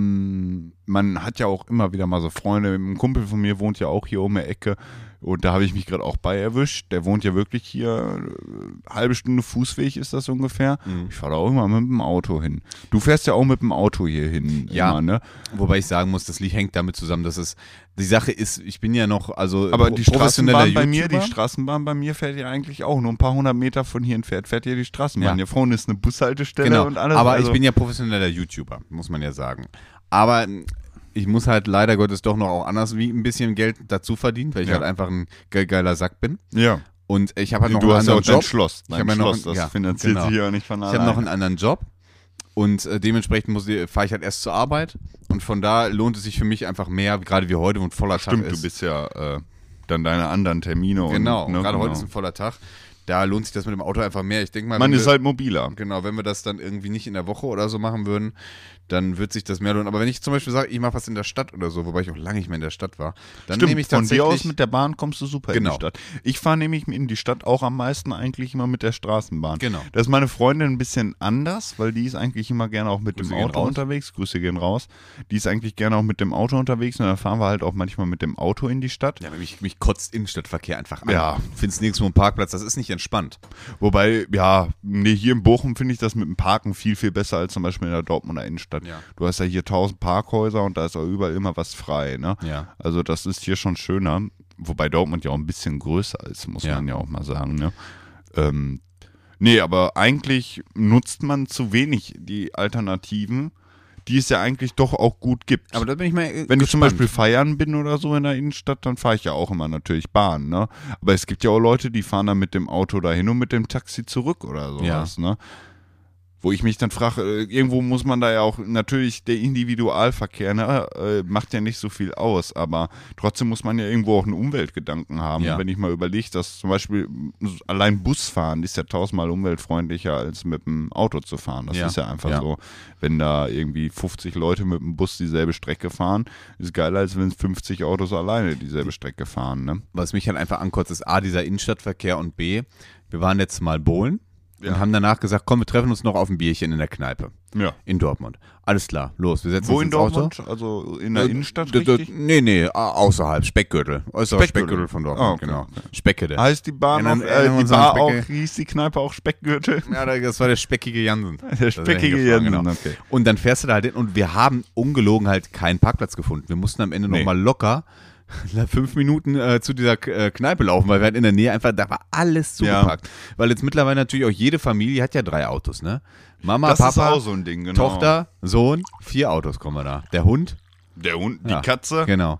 ähm, man hat ja auch immer wieder mal so Freunde. Ein Kumpel von mir wohnt ja auch hier um die Ecke. Und da habe ich mich gerade auch bei erwischt. Der wohnt ja wirklich hier, äh, halbe Stunde Fußweg ist das ungefähr. Mhm. Ich fahre da auch immer mit dem Auto hin. Du fährst ja auch mit dem Auto hier hin. Ja. Immer, ne? Wobei ich sagen muss, das Lied hängt damit zusammen, dass es, die Sache ist, ich bin ja noch, also Aber pro- die professioneller Straßenbahn bei mir, die YouTuber. Straßenbahn bei mir fährt ja eigentlich auch nur ein paar hundert Meter von hier entfernt, fährt ja die Straßenbahn. Ja. Hier vorne ist eine Bushaltestelle Genau, und alles. aber also, ich bin ja professioneller YouTuber, muss man ja sagen. Aber ähm, ich muss halt leider Gottes doch noch auch anders wie ein bisschen Geld dazu verdienen, weil ich Ja. halt einfach ein ge geiler Sack bin. ja. Und ich habe halt noch Du einen hast ja auch anderen dein Job. Schloss. Ich Dein habe ja noch Schloss, ein- das ja, finanziert genau. sich ja nicht von Ich alleine. habe noch einen anderen Job und äh, dementsprechend muss ich- fahre ich halt erst zur Arbeit und von da lohnt es sich für mich einfach mehr, gerade wie heute, wo ein voller Stimmt, Tag ist. du bist ja äh, dann deine anderen Termine. Genau, und, ne, gerade genau. heute ist ein voller Tag. Da lohnt sich das mit dem Auto einfach mehr. Ich denke mal, Man wenn ist wir- halt mobiler. Genau, wenn wir das dann irgendwie nicht in der Woche oder so machen würden, dann wird sich das mehr lohnen. Aber wenn ich zum Beispiel sage, ich mache was in der Stadt oder so, wobei ich auch lange nicht mehr in der Stadt war, dann Stimmt, nehme ich von tatsächlich... dir aus mit der Bahn kommst du super in Genau. die Stadt. Ich fahre nämlich in die Stadt auch am meisten eigentlich immer mit der Straßenbahn. Genau. Da ist meine Freundin ein bisschen anders, weil die ist eigentlich immer gerne auch mit Grüße dem gehen Auto raus. unterwegs. Grüße gehen raus. Die ist eigentlich gerne auch mit dem Auto unterwegs und dann fahren wir halt auch manchmal mit dem Auto in die Stadt. ja, mich, mich kotzt Innenstadtverkehr einfach an. Ja. Findest nirgendwo einen Parkplatz, das ist nicht entspannt. Wobei, ja, nee, hier in Bochum finde ich das mit dem Parken viel, viel besser als zum Beispiel in der Dortmunder Innenstadt. Ja. Du hast ja hier tausend Parkhäuser und da ist auch überall immer was frei, ne? Ja. Also das ist hier schon schöner, wobei Dortmund ja auch ein bisschen größer ist, muss Ja. man ja auch mal sagen, ne? Ähm, nee, aber eigentlich nutzt man zu wenig die Alternativen, die es ja eigentlich doch auch gut gibt. Aber da bin ich mal äh, Wenn ich zum gespannt. Beispiel feiern bin oder so in der Innenstadt, dann fahre ich ja auch immer natürlich Bahn, ne? Aber es gibt ja auch Leute, die fahren dann mit dem Auto dahin und mit dem Taxi zurück oder sowas, ne? Wo ich mich dann frage, äh, irgendwo muss man da ja auch, natürlich der Individualverkehr, ne, äh, macht ja nicht so viel aus, aber trotzdem muss man ja irgendwo auch einen Umweltgedanken haben. Ja. Und wenn ich mal überlege, dass zum Beispiel allein Busfahren ist ja tausendmal umweltfreundlicher als mit dem Auto zu fahren. Das Ja. ist ja einfach Ja. so. Wenn da irgendwie fünfzig Leute mit dem Bus dieselbe Strecke fahren, ist geiler, als wenn fünfzig Autos alleine dieselbe Strecke fahren, ne? Was mich halt einfach ankotzt, ist A, dieser Innenstadtverkehr und B, wir waren jetzt mal bowlen Ja. und haben danach gesagt, komm, wir treffen uns noch auf ein Bierchen in der Kneipe Ja. in Dortmund. Alles klar, los, wir setzen Wo uns in ins Auto. Dortmund? Also in der Äh, Innenstadt d- d- richtig? Nee, nee, au- außerhalb, Speckgürtel. Äußerer Speckgürtel. Speckgürtel von Dortmund, Ah, okay, genau. okay. Speckede. Heißt die Bahn Erinnern- auch, äh, erinnern wir die uns an Bar auch, Specke? hieß die Kneipe auch Speckgürtel? Ja, das war der speckige Jansen. Der speckige Jansen, genau. okay. Und dann fährst du da halt hin und wir haben ungelogen halt keinen Parkplatz gefunden. Wir mussten am Ende Nee. nochmal locker fünf Minuten äh, zu dieser äh, Kneipe laufen, weil wir halt in der Nähe einfach, da war alles zugepackt. Weil jetzt mittlerweile natürlich auch jede Familie hat ja drei Autos, ne? Mama, Das ist Papa, auch so ein Ding, genau. Tochter, Sohn, vier Autos kommen wir da. Der Hund, Der Hund, die Ja, Katze. genau.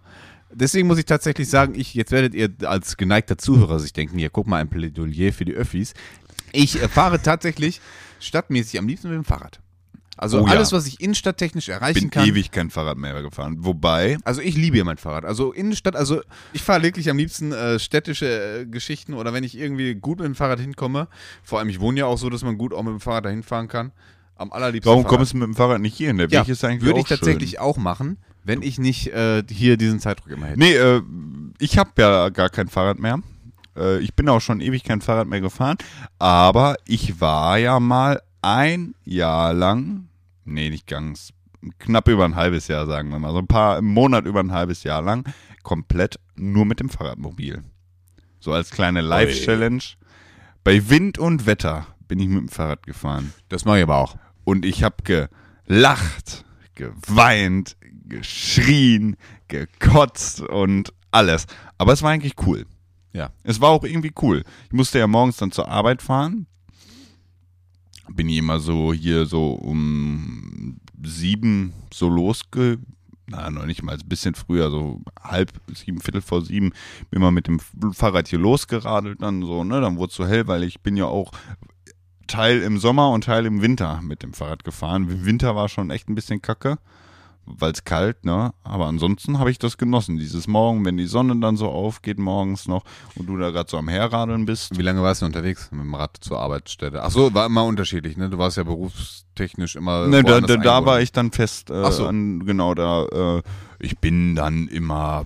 Deswegen muss ich tatsächlich sagen, ich, jetzt werdet ihr als geneigter Zuhörer sich denken, hier, guck mal, ein Plädoyer für die Öffis. Ich äh, fahre tatsächlich stadtmäßig am liebsten mit dem Fahrrad. Also Oh ja. alles, was ich innenstadttechnisch erreichen Bin kann. ewig kein Fahrrad mehr gefahren. Wobei, Also ich liebe ja mein Fahrrad. Also Innenstadt, also ich fahre wirklich am liebsten äh, städtische äh, Geschichten oder wenn ich irgendwie gut mit dem Fahrrad hinkomme. Vor allem, ich wohne ja auch so, dass man gut auch mit dem Fahrrad dahin fahren kann. Am allerliebsten warum Fahrrad. kommst du mit dem Fahrrad nicht hier hin? Der Ja, Weg ist eigentlich würde auch ich tatsächlich schön. auch machen, wenn ich nicht äh, hier diesen Zeitdruck immer hätte. Nee, äh, ich habe ja gar kein Fahrrad mehr. Äh, ich bin auch schon ewig kein Fahrrad mehr gefahren. Aber ich war ja mal ein Jahr lang, nee, nicht ganz, knapp über ein halbes Jahr, sagen wir mal, so ein paar, im Monat über ein halbes Jahr lang, komplett nur mit dem Fahrrad mobil. So als kleine Live-Challenge. Bei Wind und Wetter bin ich mit dem Fahrrad gefahren. Das mache ich aber auch. Und ich habe gelacht, geweint, geschrien, gekotzt und alles. Aber es war eigentlich cool. Ja. Es war auch irgendwie cool. Ich musste ja morgens dann zur Arbeit fahren. Bin ich immer so hier so um sieben so losge... Na, noch nicht mal, ein bisschen früher, so halb, sieben, viertel vor sieben, bin mal mit dem Fahrrad hier losgeradelt dann so, ne, dann wurde es so hell, weil ich bin ja auch Teil im Sommer und Teil im Winter mit dem Fahrrad gefahren. Im Winter war schon echt ein bisschen kacke, weil es kalt, ne, aber ansonsten habe ich das genossen, dieses Morgen, wenn die Sonne dann so aufgeht morgens noch und du da gerade so am Herradeln bist. Wie lange warst du unterwegs mit dem Rad zur Arbeitsstätte? Ach so, war immer unterschiedlich, ne? Du warst ja berufstechnisch immer Ne, da, woanders da, da eingebunden. war ich dann fest, äh, Ach so. an, genau da, äh, ich bin dann immer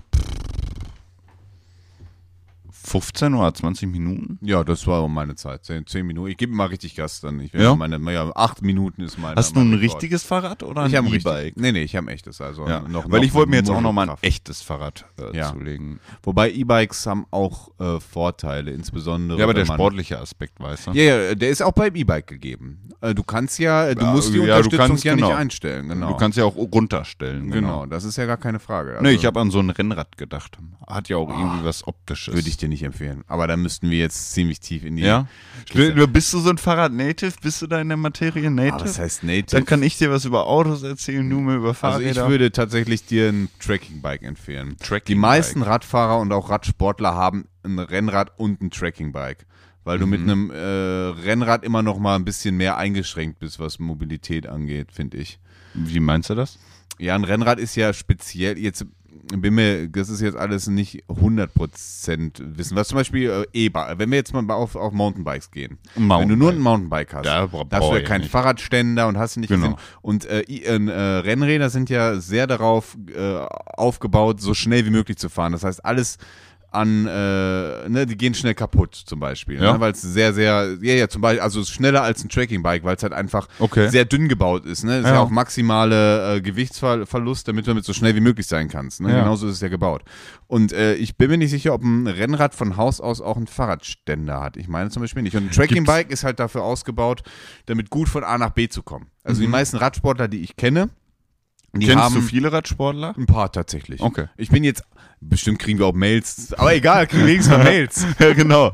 fünfzehn oder zwanzig Minuten. Ja, das war meine Zeit. Zehn, zehn Minuten. Ich gebe mal richtig Gas dann. Ich Ja? meine, ja, acht Minuten ist meine. Hast du mein ein Rekord. richtiges Fahrrad oder ein Ich habe ein E-Bike? richtig. Nee, nee, ich habe ein echtes. Also Ja, noch, weil noch ich wollte mir jetzt auch mit noch mal ein Motorkraft. echtes Fahrrad äh, Ja. zulegen. Wobei E-Bikes haben auch äh, Vorteile, insbesondere. Ja, aber der wenn man, sportliche Aspekt, weißt du? Ja, ja, der ist auch beim E-Bike gegeben. Äh, du kannst ja, du Ja, musst die ja, du Unterstützung kannst, ja genau. nicht einstellen. Genau. Du kannst ja auch runterstellen. genau. das ist ja gar keine Frage. Also, Ne, ich habe an so ein Rennrad gedacht. Hat ja auch irgendwie was Optisches. würde ich dir nicht empfehlen. Aber da müssten wir jetzt ziemlich tief in die. Ja? Kiste. Du, bist du so ein Fahrrad-Native? Bist du da in der Materie Native? Ah, was heißt Native? Dann kann ich dir was über Autos erzählen, du mir über Also Fahrräder. ich würde tatsächlich dir ein Tracking-Bike empfehlen. Tracking-Bike. Die meisten Radfahrer und auch Radsportler haben ein Rennrad und ein Tracking-Bike. Weil du Mhm. mit einem äh, Rennrad immer noch mal ein bisschen mehr eingeschränkt bist, was Mobilität angeht, finde ich. Wie meinst du das? Ja, ein Rennrad ist ja speziell, jetzt bin mir, das ist jetzt alles nicht hundert Prozent Wissen. Was zum Beispiel äh, E-Bike, wenn wir jetzt mal auf, auf Mountainbikes gehen. Ein Wenn du nur ein Mountainbike hast, Ja, bra- da hast du brauch ja ich keinen nicht. Fahrradständer und hast du nicht Genau. gesehen. Und äh, i- äh, Rennräder sind ja sehr darauf äh, aufgebaut, so schnell wie möglich zu fahren. Das heißt, alles an, äh, ne, die gehen schnell kaputt zum Beispiel, Ja. ne, weil es sehr, sehr, ja, ja, zum Beispiel, also schneller als ein Tracking-Bike, weil es halt einfach Okay. sehr dünn gebaut ist, ne, das ist Ja. ja auch maximale äh, Gewichtsverlust, damit du damit so schnell wie möglich sein kannst, ne, Ja. genauso ist es ja gebaut. Und äh, ich bin mir nicht sicher, ob ein Rennrad von Haus aus auch einen Fahrradständer hat, ich meine zum Beispiel nicht. Und ein Tracking-Bike ist halt dafür ausgebaut, damit gut von A nach B zu kommen. Also die meisten Radsportler, die ich kenne, die Mhm. Kennst haben du viele Radsportler? ein paar tatsächlich. Okay. Ich bin jetzt, bestimmt kriegen wir auch Mails, aber egal, kriegen wir wenigstens mal Mails. Ja, genau.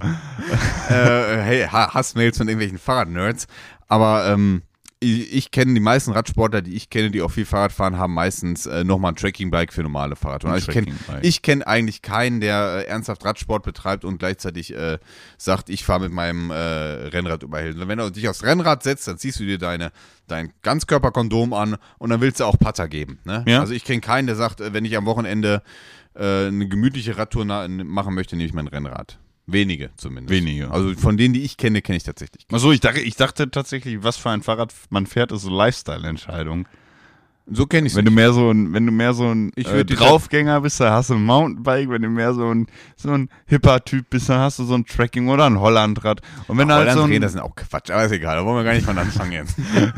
äh, hey, ha- Hassmails von irgendwelchen Fahrradnerds. Aber ähm, ich, ich kenne die meisten Radsportler, die ich kenne, die auch viel Fahrrad fahren, haben meistens äh, nochmal ein Tracking-Bike für normale Fahrradtouren. Ein Also ich kenne Tracking-Bike. ich kenn eigentlich keinen, der äh, ernsthaft Radsport betreibt und gleichzeitig äh, sagt, ich fahre mit meinem äh, Rennrad über Hilden. Wenn du dich aufs Rennrad setzt, dann ziehst du dir deine, dein Ganzkörperkondom an und dann willst du auch Putter geben. Ne? Ja. Also ich kenne keinen, der sagt, äh, wenn ich am Wochenende äh, eine gemütliche Radtour na- machen möchte, nehme ich mein Rennrad. Wenige zumindest. Wenige. Also von denen, die ich kenne, kenne ich tatsächlich. Achso, ich dachte, ich dachte tatsächlich, was für ein Fahrrad man fährt, ist so Lifestyle-Entscheidung. So kenne ich es Wenn du mehr so ein, wenn du mehr so ein Ich äh, würd die- Draufgänger bist, dann hast du ein Mountainbike. Wenn du mehr so ein so ein hipper Typ bist, dann hast du so ein Tracking oder ein Hollandrad. Und wenn du halt so ein, das sind auch Quatsch, aber ist egal, da wollen wir gar nicht von anfangen jetzt.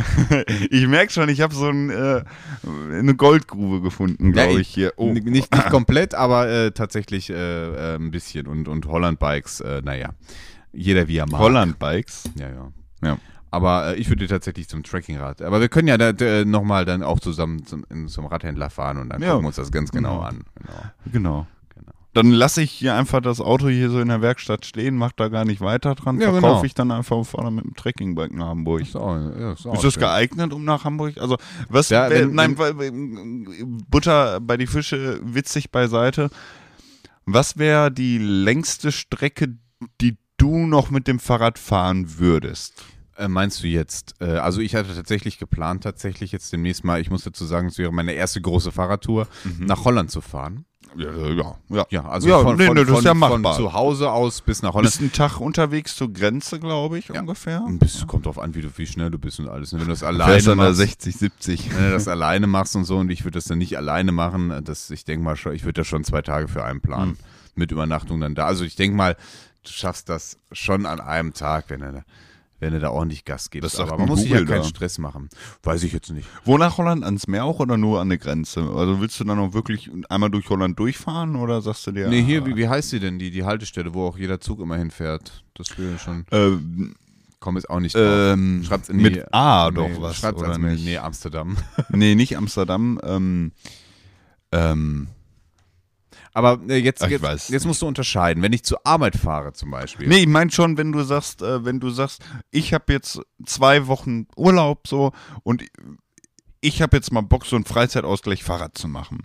ich merke schon, ich habe so ein, äh, eine Goldgrube gefunden, glaube Ja, ich hier. Oh. N- Nicht, nicht komplett, aber äh, tatsächlich äh, äh, ein bisschen. Und, und Holland-Bikes, äh, naja, jeder wie er mag. Holland-Bikes. Ja, ja. Ja. Aber äh, ich würde tatsächlich zum Trackingrad. Aber wir können ja da, da, nochmal dann auch zusammen zum, in, zum Radhändler fahren und dann Ja. gucken wir uns das ganz genau Genau. an. Genau. Genau. Genau. Dann lasse ich hier einfach das Auto hier so in der Werkstatt stehen, mach da gar nicht weiter dran, Ja, verkaufe genau. ich dann einfach und fahre dann mit dem Trekkingbike nach Hamburg. Ist, auch, ja, ist, auch Ist das schön. geeignet, um nach Hamburg? Also, was, Ja, wär, wenn- nein, weil, Butter bei die Fische, witzig beiseite. Was wäre die längste Strecke, die du noch mit dem Fahrrad fahren würdest? Äh, meinst du jetzt? Äh, also ich hatte tatsächlich geplant, tatsächlich jetzt demnächst mal, ich muss dazu sagen, es wäre meine erste große Fahrradtour, nach Holland zu fahren. Ja, ja, ja. Ja, also Ja, von, nee, von, nee, das von, ist ja von machbar. zu Hause aus bis nach Holland. Bist einen Tag unterwegs zur Grenze, glaube ich, ungefähr. Ein bisschen, kommt drauf an, wie, du, wie schnell du bist und alles. ne? Wenn du das Fährst alleine dann da machst, sechzig, siebzig. wenn du das alleine machst und so, und ich würde das dann nicht alleine machen, das, ich denke mal schon, ich würde da schon zwei Tage für einplanen, mit Übernachtung dann da. Also ich denke mal, du schaffst das schon an einem Tag, wenn du, wenn du da ordentlich Gas gibst. Das sagt Aber man muss sich ja Google keinen da. Stress machen. Weiß ich jetzt nicht. Wo nach Holland? Ans Meer auch oder nur an der Grenze? Also willst du dann auch wirklich einmal durch Holland durchfahren oder sagst du dir... Nee, hier, wie, wie heißt sie denn, die, die Haltestelle, wo auch jeder Zug immer hinfährt? Das will ich schon. Ähm, Komm jetzt auch nicht drauf. ähm, Schreibt's in die, mit A nee, doch was, schreibt's oder als Mail. nicht? Nee, Amsterdam. Nee, nicht Amsterdam. Ähm, ähm, Aber äh, jetzt, Ach, ich jetzt, weiß jetzt musst du unterscheiden. Wenn ich zur Arbeit fahre zum Beispiel. nee, ich meine schon, wenn du sagst, äh, wenn du sagst, ich habe jetzt zwei Wochen Urlaub so und ich habe jetzt mal Bock, so einen Freizeitausgleich Fahrrad zu machen.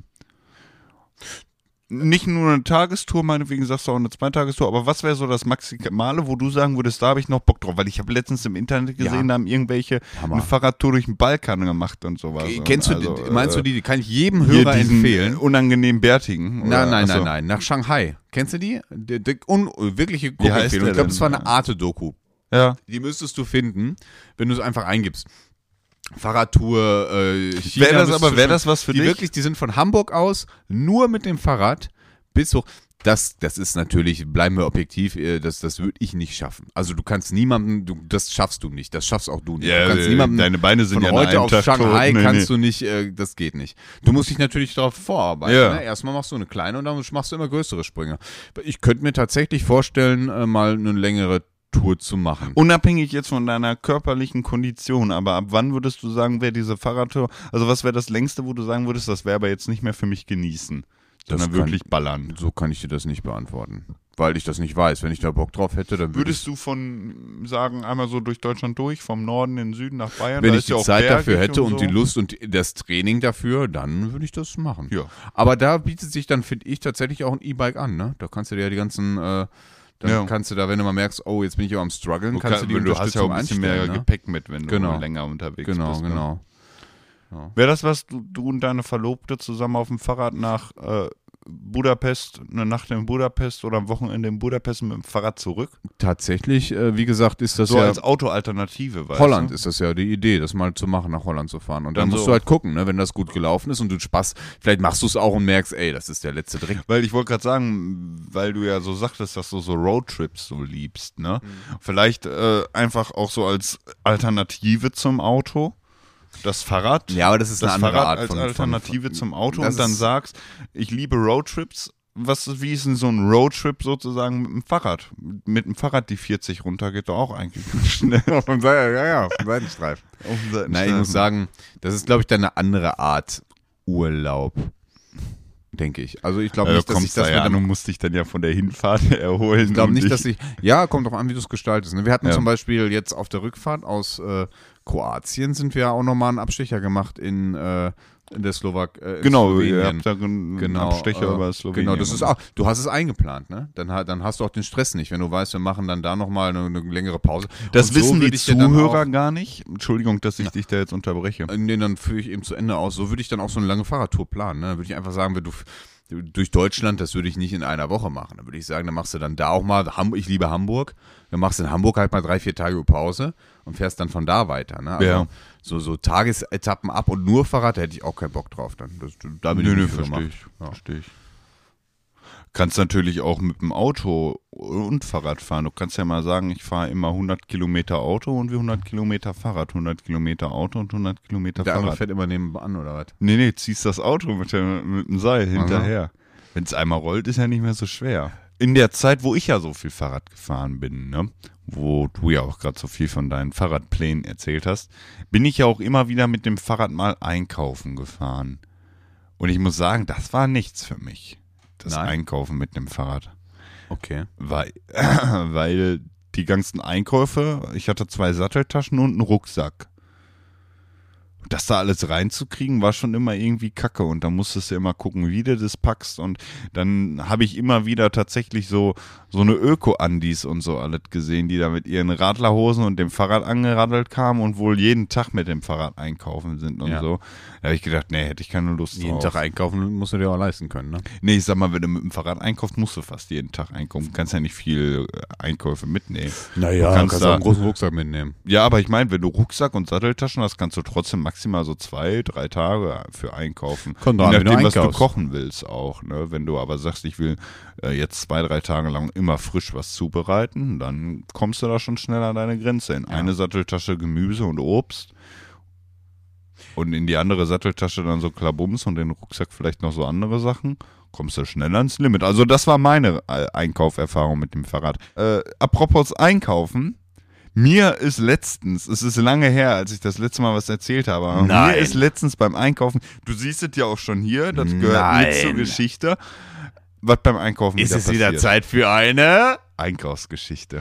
Nicht nur eine Tagestour, meinetwegen sagst du auch eine Zweitagestour, aber was wäre so das Maximale, wo du sagen würdest, da habe ich noch Bock drauf? Weil ich habe letztens im Internet gesehen, Ja. da haben irgendwelche Hammer. eine Fahrradtour durch den Balkan gemacht und sowas. Äh, Kennst du, Also, die, meinst du äh, die, die kann ich jedem hier Hörer diesen empfehlen. unangenehm Bärtigen? oder? Nein, nein, Achso. nein, nein. Nach Shanghai. Kennst du die? Die, die un, wirkliche Wie heißt Guckempfehlung. der Ich glaube, denn? es war eine Arte-Doku. Ja. Die müsstest du finden, wenn du es einfach eingibst. Fahrradtour, äh, China. Wäre das müsstest aber, du wäre schon- das was für die dich? wirklich, die sind von Hamburg aus nur mit dem Fahrrad bis hoch. Das, das ist natürlich, bleiben wir objektiv, äh, das, das würde ich nicht schaffen. Also du kannst niemanden, du, das schaffst du nicht, das schaffst auch du nicht. Ja, du kannst äh, niemanden, deine Beine sind von ja an heute einem auf Tag Shanghai tot. Nee, kannst nee. du nicht, äh, das geht nicht. Du musst dich natürlich darauf vorarbeiten. Ja. Ne? Erstmal machst du eine kleine und dann machst du immer größere Sprünge. Ich könnte mir tatsächlich vorstellen, äh, mal eine längere Tour zu machen. Unabhängig jetzt von deiner körperlichen Kondition, aber ab wann würdest du sagen, wäre diese Fahrradtour, also was wäre das längste, wo du sagen würdest, das wäre aber jetzt nicht mehr für mich genießen, sondern kann- wirklich ballern? So kann ich dir das nicht beantworten, weil ich das nicht weiß. Wenn ich da Bock drauf hätte, dann würde ich, Würdest du von, sagen, einmal so durch Deutschland durch, vom Norden in den Süden nach Bayern? wenn Da ich ist die ja auch Zeit dafür bergig hätte und, so. die Lust und das Training dafür, dann würde ich das machen. Ja. Aber da bietet sich dann, finde ich, tatsächlich auch ein E-Bike an. Ne? Da kannst du dir ja die ganzen, äh, dann Ja. kannst du da, wenn du mal merkst, oh, jetzt bin ich aber am struggeln, Du, kannst kann, du die du hast ja auch Unterstützung ein bisschen mehr einstellen. Ne? Gepäck mit, wenn Genau. du länger unterwegs Genau, bist. Ne? genau. Wäre das was, du, du und deine Verlobte zusammen auf dem Fahrrad nach äh, Budapest, eine Nacht in Budapest oder am Wochenende in Budapest mit dem Fahrrad zurück? Tatsächlich, äh, wie gesagt, ist das So ja als Autoalternative, weißt Holland du? ist das ja die Idee, das mal zu machen, nach Holland zu fahren. Und dann, Dann musst so. du halt gucken, ne, wenn das gut gelaufen ist und du Spaß, vielleicht machst du es auch und merkst, ey, das ist der letzte Dreck. Weil ich wollte gerade sagen, weil du ja so sagtest, dass du so Roadtrips so liebst, ne? Vielleicht äh, einfach auch so als Alternative zum Auto. Das Fahrrad. Ja, aber das ist das eine andere Fahrrad Art als von Alternative von, zum Auto das und dann ist- sagst, ich liebe Roadtrips. Was, wie ist denn so ein Roadtrip sozusagen mit dem Fahrrad? Mit dem Fahrrad die vierzig runter geht doch auch eigentlich ganz schnell. Auf dem Seite, ja, ja, auf dem Seitenstreifen. Auf dem Seitenstreifen. Nein, ich muss sagen, das ist, glaube ich, dann eine andere Art Urlaub. Denke ich. Also ich glaube Ja, nicht, du dass ich kommst das da mit ja an dem und musst dich dann ja von der Hinfahrt erholen. Ich glaube und nicht, dich- dass ich. Ja, kommt drauf an, wie du es gestaltest. Ne? Wir hatten Ja. zum Beispiel jetzt auf der Rückfahrt aus äh, Kroatien sind wir auch nochmal einen Abstecher gemacht in, äh, in der Slowak. Äh, in Genau, ihr Slowenien. habt da einen Genau, Abstecher äh, über Slowenien. Genau, das ist auch. Du hast es eingeplant, ne? Dann, ha- dann hast du auch den Stress nicht, wenn du weißt, wir machen dann da nochmal eine, eine längere Pause. Das Und so wissen würde die ich dir dann Zuhörer auch- gar nicht. Entschuldigung, dass ich dich da jetzt unterbreche. Äh, Nee, dann führe ich eben zu Ende aus. So würde ich dann auch so eine lange Fahrradtour planen. Ne? Dann würde ich einfach sagen, wenn du f- durch Deutschland, das würde ich nicht in einer Woche machen. Dann würde ich sagen, dann machst du dann da auch mal, Ham- ich liebe Hamburg, dann machst du in Hamburg halt mal drei, vier Tage Pause und fährst dann von da weiter. Ne? Also Ja. so, so Tagesetappen ab und nur Fahrrad, da hätte ich auch keinen Bock drauf. Dann. Das, da bin ich nicht für verstehe gemacht. ich. Ja. Verstehe ich. Kannst natürlich auch mit dem Auto und Fahrrad fahren. Du kannst ja mal sagen, ich fahre immer hundert Kilometer Auto und wie hundert Kilometer Fahrrad. hundert Kilometer Auto und hundert Kilometer Der andere Fahrrad. fährt immer nebenan, oder was? Nee, nee, ziehst das Auto mit, der, mit dem Seil hinterher. Wenn es einmal rollt, ist ja nicht mehr so schwer. In der Zeit, wo ich ja so viel Fahrrad gefahren bin, ne, wo du ja auch gerade so viel von deinen Fahrradplänen erzählt hast, bin ich ja auch immer wieder mit dem Fahrrad mal einkaufen gefahren. Und ich muss sagen, das war nichts für mich. Das Nein. Einkaufen mit dem Fahrrad. Okay. Weil, weil die ganzen Einkäufe, ich hatte zwei Satteltaschen und einen Rucksack. Das da alles reinzukriegen, war schon immer irgendwie kacke und da musstest du immer gucken, wie du das packst und dann habe ich immer wieder tatsächlich so, so eine Öko-Andis und so alles gesehen, die da mit ihren Radlerhosen und dem Fahrrad angeradelt kamen und wohl jeden Tag mit dem Fahrrad einkaufen sind und Ja. so. Da habe ich gedacht, nee, hätte ich keine Lust Jeden drauf. Tag einkaufen musst du dir auch leisten können, ne? Nee, ich sag mal, wenn du mit dem Fahrrad einkaufst, musst du fast jeden Tag einkaufen. Du kannst ja nicht viel äh, Einkäufe mitnehmen. Naja, Du kannst kannst da- auch einen großen Rucksack mitnehmen. Ja, aber ich meine, wenn du Rucksack und Satteltaschen hast, kannst du trotzdem maximal so zwei, drei Tage für einkaufen. Kommt Je drauf an, wenn du nachdem, was du einkaufst. kochen willst auch. Ne? Wenn du aber sagst, ich will äh, jetzt zwei, drei Tage lang immer frisch was zubereiten, dann kommst du da schon schnell an deine Grenze. In eine Satteltasche Gemüse und Obst und in die andere Satteltasche dann so Klabums und den Rucksack vielleicht noch so andere Sachen. Kommst du schnell ans Limit. Also das war meine äh, Einkauferfahrung mit dem Fahrrad. Äh, apropos Einkaufen. Mir ist letztens, es ist lange her, als ich das letzte Mal was erzählt habe, aber Nein. mir ist letztens beim Einkaufen, du siehst es ja auch schon hier, das gehört mit zur Nein. Geschichte, was beim Einkaufen Ist wieder es wieder passiert. Zeit für eine? Einkaufsgeschichte.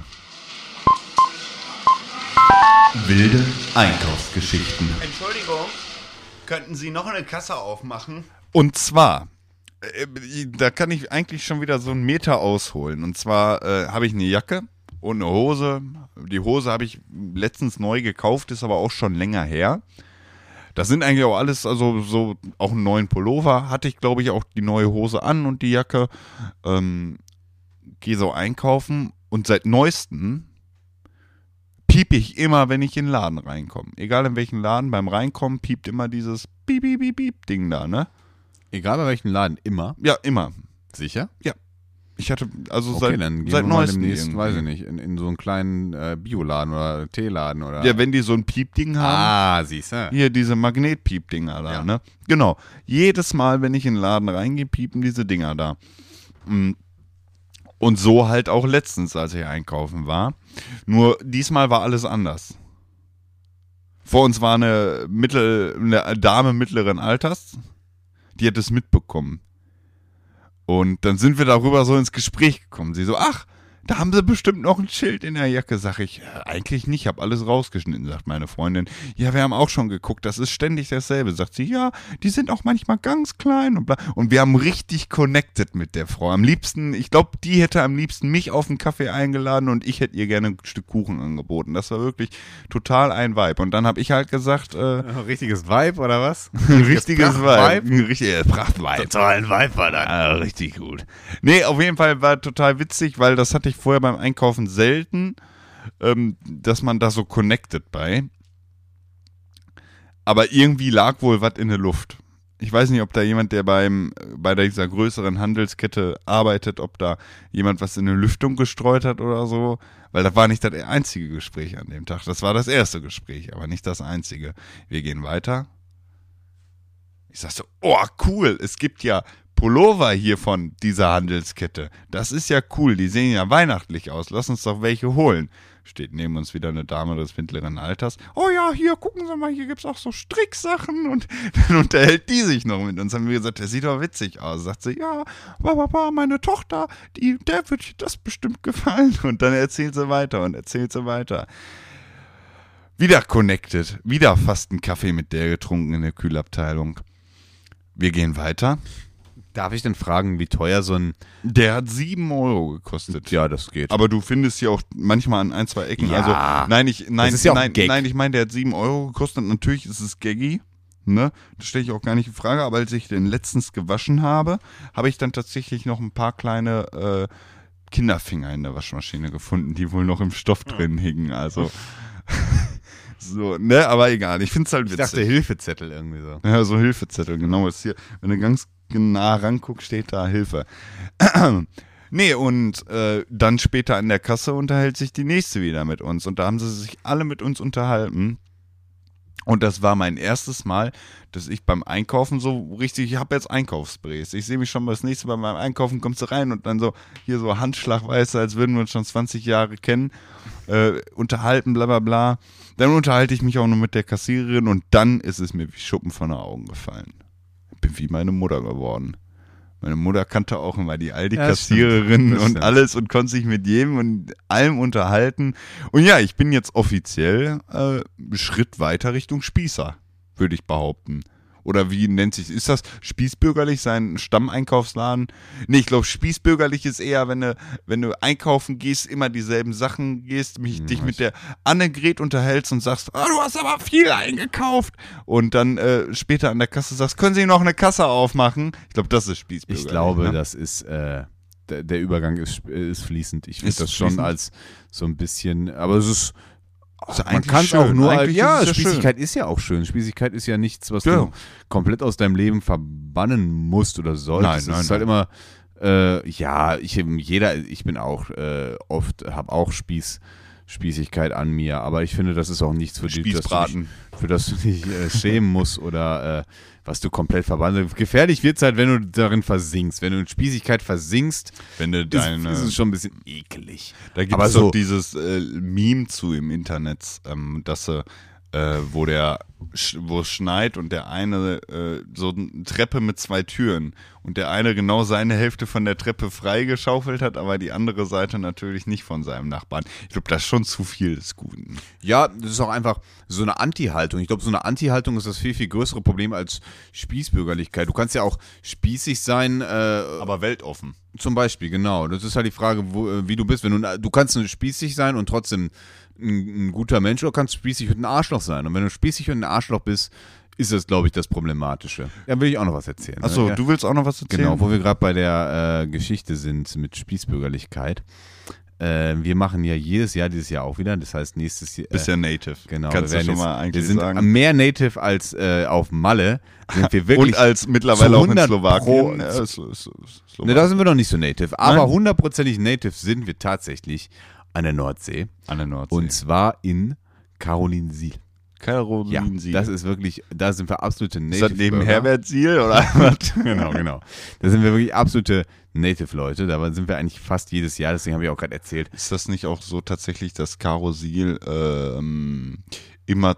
Wilde Einkaufsgeschichten. Entschuldigung, könnten Sie noch eine Kasse aufmachen? Und zwar, äh, da kann ich eigentlich schon wieder so einen Meter ausholen. Und zwar äh, habe ich eine Jacke und eine Hose. Die Hose habe ich letztens neu gekauft, ist aber auch schon länger her. Das sind eigentlich auch alles, also so auch einen neuen Pullover hatte ich, glaube ich, auch die neue Hose an und die Jacke. Ähm, Gehe so einkaufen und seit neuestem piep ich immer, wenn ich in den Laden reinkomme. Egal in welchen Laden, beim Reinkommen piept immer dieses Piep, Piep, Piep, Piep Ding da, ne? Egal bei welchem Laden, immer. Ja, immer. Sicher? Ich hatte, also Okay, seit, dann gehen seit wir mal neuestem demnächst, irgendwie. weiß ich nicht, in, in so einen kleinen äh, Bioladen oder Teeladen oder... Ja, wenn die so ein Piepding haben. ah, siehst du. Hier diese Magnetpiep-Dinger da, Ja. ne? Genau. Jedes Mal, wenn ich in den Laden reingehe, piepen diese Dinger da. Mm. Und so halt auch letztens, als ich einkaufen war. Nur diesmal war alles anders. Vor uns war eine, Mittel, eine Dame mittleren Alters, die hat es mitbekommen. Und dann sind wir darüber so ins Gespräch gekommen. Sie so, ach, da haben sie bestimmt noch ein Schild in der Jacke. Sag ich, ja, eigentlich nicht, hab alles rausgeschnitten, sagt meine Freundin. Ja, wir haben auch schon geguckt, das ist ständig dasselbe. Sagt sie, ja, die sind auch manchmal ganz klein und bla. Und wir haben richtig connected mit der Frau. Am liebsten, ich glaube, die hätte am liebsten mich auf einen Kaffee eingeladen und ich hätte ihr gerne ein Stück Kuchen angeboten. Das war wirklich total ein Vibe. Und dann habe ich halt gesagt, äh, Richtiges Vibe oder was? ein richtiges Pracht-Vibe? Vibe. Ein richtiges Pracht-Vibe. Totalen Vibe war das. Ah, richtig gut. Nee, auf jeden Fall war total witzig, weil das hatte ich vorher beim Einkaufen selten, ähm, dass man da so connected bei. Aber irgendwie lag wohl was in der Luft. Ich weiß nicht, ob da jemand, der beim bei dieser größeren Handelskette arbeitet, ob da jemand was in eine Lüftung gestreut hat oder so. Weil das war nicht das einzige Gespräch an dem Tag. Das war das erste Gespräch, aber nicht das einzige. Wir gehen weiter. Ich sag so, oh cool, es gibt ja Pullover hier von dieser Handelskette. Das ist ja cool, die sehen ja weihnachtlich aus. Lass uns doch welche holen. Steht neben uns wieder eine Dame des mittleren Alters. Oh ja, hier, gucken Sie mal, hier gibt's auch so Stricksachen. Und dann unterhält die sich noch mit uns. Haben wir gesagt, das sieht doch witzig aus. Sagt sie, ja, Papa, meine Tochter, die, der wird das bestimmt gefallen. Und dann erzählt sie weiter und erzählt sie weiter. Wieder connected. Wieder fast einen Kaffee mit der getrunken in der Kühlabteilung. Wir gehen weiter. Darf ich denn fragen, wie teuer so ein... Der hat sieben Euro gekostet. Ja, das geht. Aber du findest hier auch manchmal an ein, zwei Ecken. Ja. Also, nein, ich, nein, Das ist ja auch nein, ein Gag. nein, ich meine, der hat sieben Euro gekostet. Natürlich ist es gaggy. Ne? Das stelle ich auch gar nicht in Frage. Aber als ich den letztens gewaschen habe, habe ich dann tatsächlich noch ein paar kleine äh, Kinderfinger in der Waschmaschine gefunden, die wohl noch im Stoff drin hingen. Also, so, ne, aber egal. Ich finde es halt ich witzig. dachte Hilfezettel irgendwie so. Ja, so Hilfezettel, genau. Ist hier, wenn du ganz nah ranguckst, steht da Hilfe. Nee, und äh, dann später an der Kasse unterhält sich die nächste wieder mit uns. Und da haben sie sich alle mit uns unterhalten. Und das war mein erstes Mal, dass ich beim Einkaufen so richtig, ich habe jetzt Einkaufsbrees. Ich sehe mich schon mal das nächste Mal beim Einkaufen, kommst du rein und dann so hier so Handschlag, weißt du, als würden wir uns schon zwanzig Jahre kennen, äh, unterhalten, bla bla bla. Dann unterhalte ich mich auch noch mit der Kassiererin und dann ist es mir wie Schuppen von den Augen gefallen. Ich bin wie meine Mutter geworden. Meine Mutter kannte auch immer die Ja, Aldi-Kassiererin das und stimmt. alles und konnte sich mit jedem und allem unterhalten. Und ja, ich bin jetzt offiziell äh, Schritt weiter Richtung Spießer, würde ich behaupten. Oder wie nennt sich, ist das spießbürgerlich, sein Stammeinkaufsladen? Nee, ich glaube, spießbürgerlich ist eher, wenn du, wenn du einkaufen gehst, immer dieselben Sachen gehst, mich, Hm, dich weiß mit der Annegret unterhältst und sagst, ah, du hast aber viel eingekauft. Und dann äh, später an der Kasse sagst, können Sie noch eine Kasse aufmachen? Ich glaube, das ist spießbürgerlich. Ich glaube, ne? das ist, äh, der, der Übergang ist, ist fließend. Ich finde Ist das schon fließend? als so ein bisschen, aber es ist, Ist ja man eigentlich kann es auch schön. nur als, Eigentlich ja, ist es ja Spießigkeit ist ja auch schön. Spießigkeit ist ja nichts, was Ja. du komplett aus deinem Leben verbannen musst oder solltest. Nein, nein, es ist halt nein. immer, äh, ja, ich, jeder, ich bin auch äh, oft, habe auch Spieß, Spießigkeit an mir, aber ich finde, das ist auch nichts, für, die, dass du Spießbraten. dich, für das du dich äh, schämen musst oder äh, was du komplett verbannst. Gefährlich wird es halt, wenn du darin versinkst. Wenn du in Spießigkeit versinkst, Wenn du ist, deine, ist es schon ein bisschen eklig. da gibt aber es so- doch dieses äh, Meme zu im Internet, ähm, dass sie, äh, wo der, sch- wo es schneit und der eine äh, so eine Treppe mit zwei Türen und der eine genau seine Hälfte von der Treppe freigeschaufelt hat, aber die andere Seite natürlich nicht von seinem Nachbarn. Ich glaube, das ist schon zu viel des Guten. Ja, das ist auch einfach so eine Anti-Haltung. Ich glaube, so eine Anti-Haltung ist das viel, viel größere Problem als Spießbürgerlichkeit. Du kannst ja auch spießig sein, äh, Aber weltoffen. zum Beispiel, genau. Das ist halt die Frage, wo, äh, wie du bist. Wenn du, du kannst spießig sein und trotzdem ein, ein guter Mensch oder kannst spießig und ein Arschloch sein. Und wenn du spießig und ein Arschloch bist, ist das, glaube ich, das Problematische. Ja, will ich auch noch was erzählen. ne? Achso, ja. du willst auch noch was erzählen? Genau, wo wir gerade bei der äh, Geschichte sind mit Spießbürgerlichkeit. Äh, wir machen ja jedes Jahr, dieses Jahr auch wieder. Das heißt, nächstes Jahr. Bist ja Native. Genau, Kannst wir du werden schon jetzt, mal eigentlich wir sind sagen. mehr Native als äh, auf Malle. Sind wir wirklich Und als mittlerweile zu auch in hundert Slowakien. Pro- Ja, Slo- Slo- Slowakien. Ne, da sind wir noch nicht so native. Aber Nein. hundertprozentig native sind wir tatsächlich an der Nordsee. An der Nordsee. Und zwar in Carolinsiel. Ja, Carolinsiel. das ist wirklich, da sind wir absolute Ist Native. das neben Burger. Herbert Siel oder was? Genau, genau. Da sind wir wirklich absolute Native-Leute. Da sind wir eigentlich fast jedes Jahr, deswegen habe ich auch gerade erzählt. Ist das nicht auch so tatsächlich, dass Carosil ähm, immer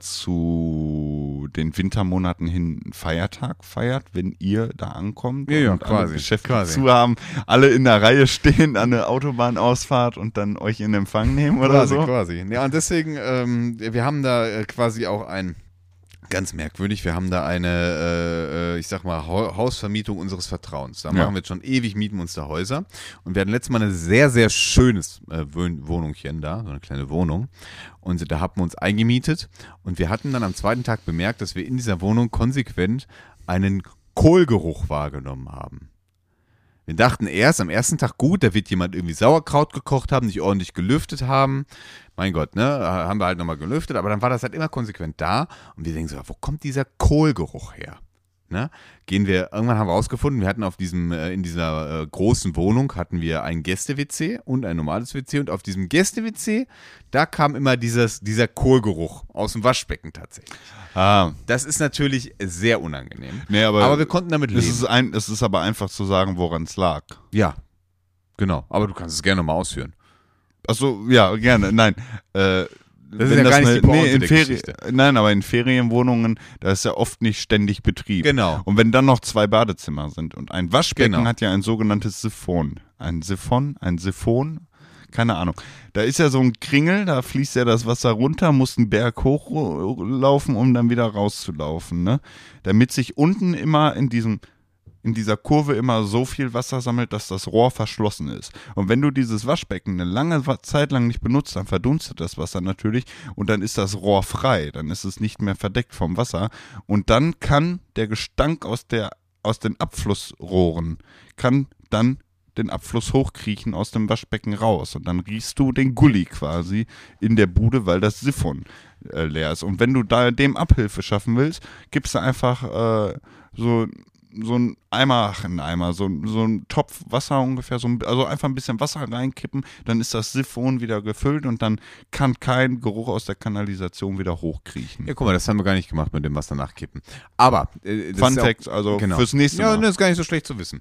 zu den Wintermonaten hin einen Feiertag feiert, wenn ihr da ankommt? Ja, ja, und quasi, alle Geschäfte quasi. zu haben, alle in der Reihe stehen an der Autobahnausfahrt und dann euch in Empfang nehmen oder quasi, so? quasi. Ja, und deswegen, ähm, wir haben da äh, quasi auch ein, ganz merkwürdig, wir haben da eine, äh, äh, ich sag mal, Hau- Hausvermietung unseres Vertrauens. Da Ja. machen wir jetzt schon ewig, mieten uns da Häuser. Und wir hatten letztes Mal ein sehr, sehr schönes äh, Wohn- Wohnungchen da, so eine kleine Wohnung. Und da haben wir uns eingemietet. Und wir hatten dann am zweiten Tag bemerkt, dass wir in dieser Wohnung konsequent einen Kohlgeruch wahrgenommen haben. Wir dachten erst am ersten Tag, gut, da wird jemand irgendwie Sauerkraut gekocht haben, nicht ordentlich gelüftet haben. Mein Gott, ne, haben wir halt nochmal gelüftet, aber dann war das halt immer konsequent da. Und wir denken so, wo kommt dieser Kohlgeruch her? Ne? Gehen wir, irgendwann haben wir rausgefunden, wir hatten auf diesem, äh, in dieser äh, großen Wohnung hatten wir ein Gäste-W C und ein normales W C und auf diesem Gäste-W C, da kam immer dieses, dieser Kohlgeruch aus dem Waschbecken tatsächlich. Ah, Das ist natürlich sehr unangenehm. nee, aber, Aber wir konnten damit leben. es ist, ein, es ist aber einfach zu sagen, woran es lag. Ja, genau. Aber du kannst es gerne nochmal ausführen. Achso, ja, gerne. Nein. Äh, Das ist ja gar nicht die Pointe nee, in der Ferien, Geschichte. Nein, aber in Ferienwohnungen, da ist ja oft nicht ständig Betrieb. Genau. Und wenn dann noch zwei Badezimmer sind und ein Waschbecken Genau. hat ja ein sogenanntes Siphon. Ein Siphon, ein Siphon, keine Ahnung. Da ist ja so ein Kringel, da fließt ja das Wasser runter, muss einen Berg hochlaufen, um dann wieder rauszulaufen, ne? Damit sich unten immer in diesem in dieser Kurve immer so viel Wasser sammelt, dass das Rohr verschlossen ist. Und wenn du dieses Waschbecken eine lange Zeit lang nicht benutzt, dann verdunstet das Wasser natürlich und dann ist das Rohr frei, dann ist es nicht mehr verdeckt vom Wasser und dann kann der Gestank aus der aus den Abflussrohren kann dann den Abfluss hochkriechen aus dem Waschbecken raus und dann riechst du den Gully quasi in der Bude, weil das Siphon äh, leer ist. Und wenn du da dem Abhilfe schaffen willst, gibst du einfach äh, so so ein Eimer, ach, ein Eimer, so, so ein Topf Wasser ungefähr, so ein, also einfach ein bisschen Wasser reinkippen, dann ist das Siphon wieder gefüllt und dann kann kein Geruch aus der Kanalisation wieder hochkriechen. Ja, guck mal, das haben wir gar nicht gemacht mit dem Wasser nachkippen. Aber, äh, das Fun ist ja Fact, also genau. fürs nächste Ja, Mal. das ist gar nicht so schlecht zu wissen.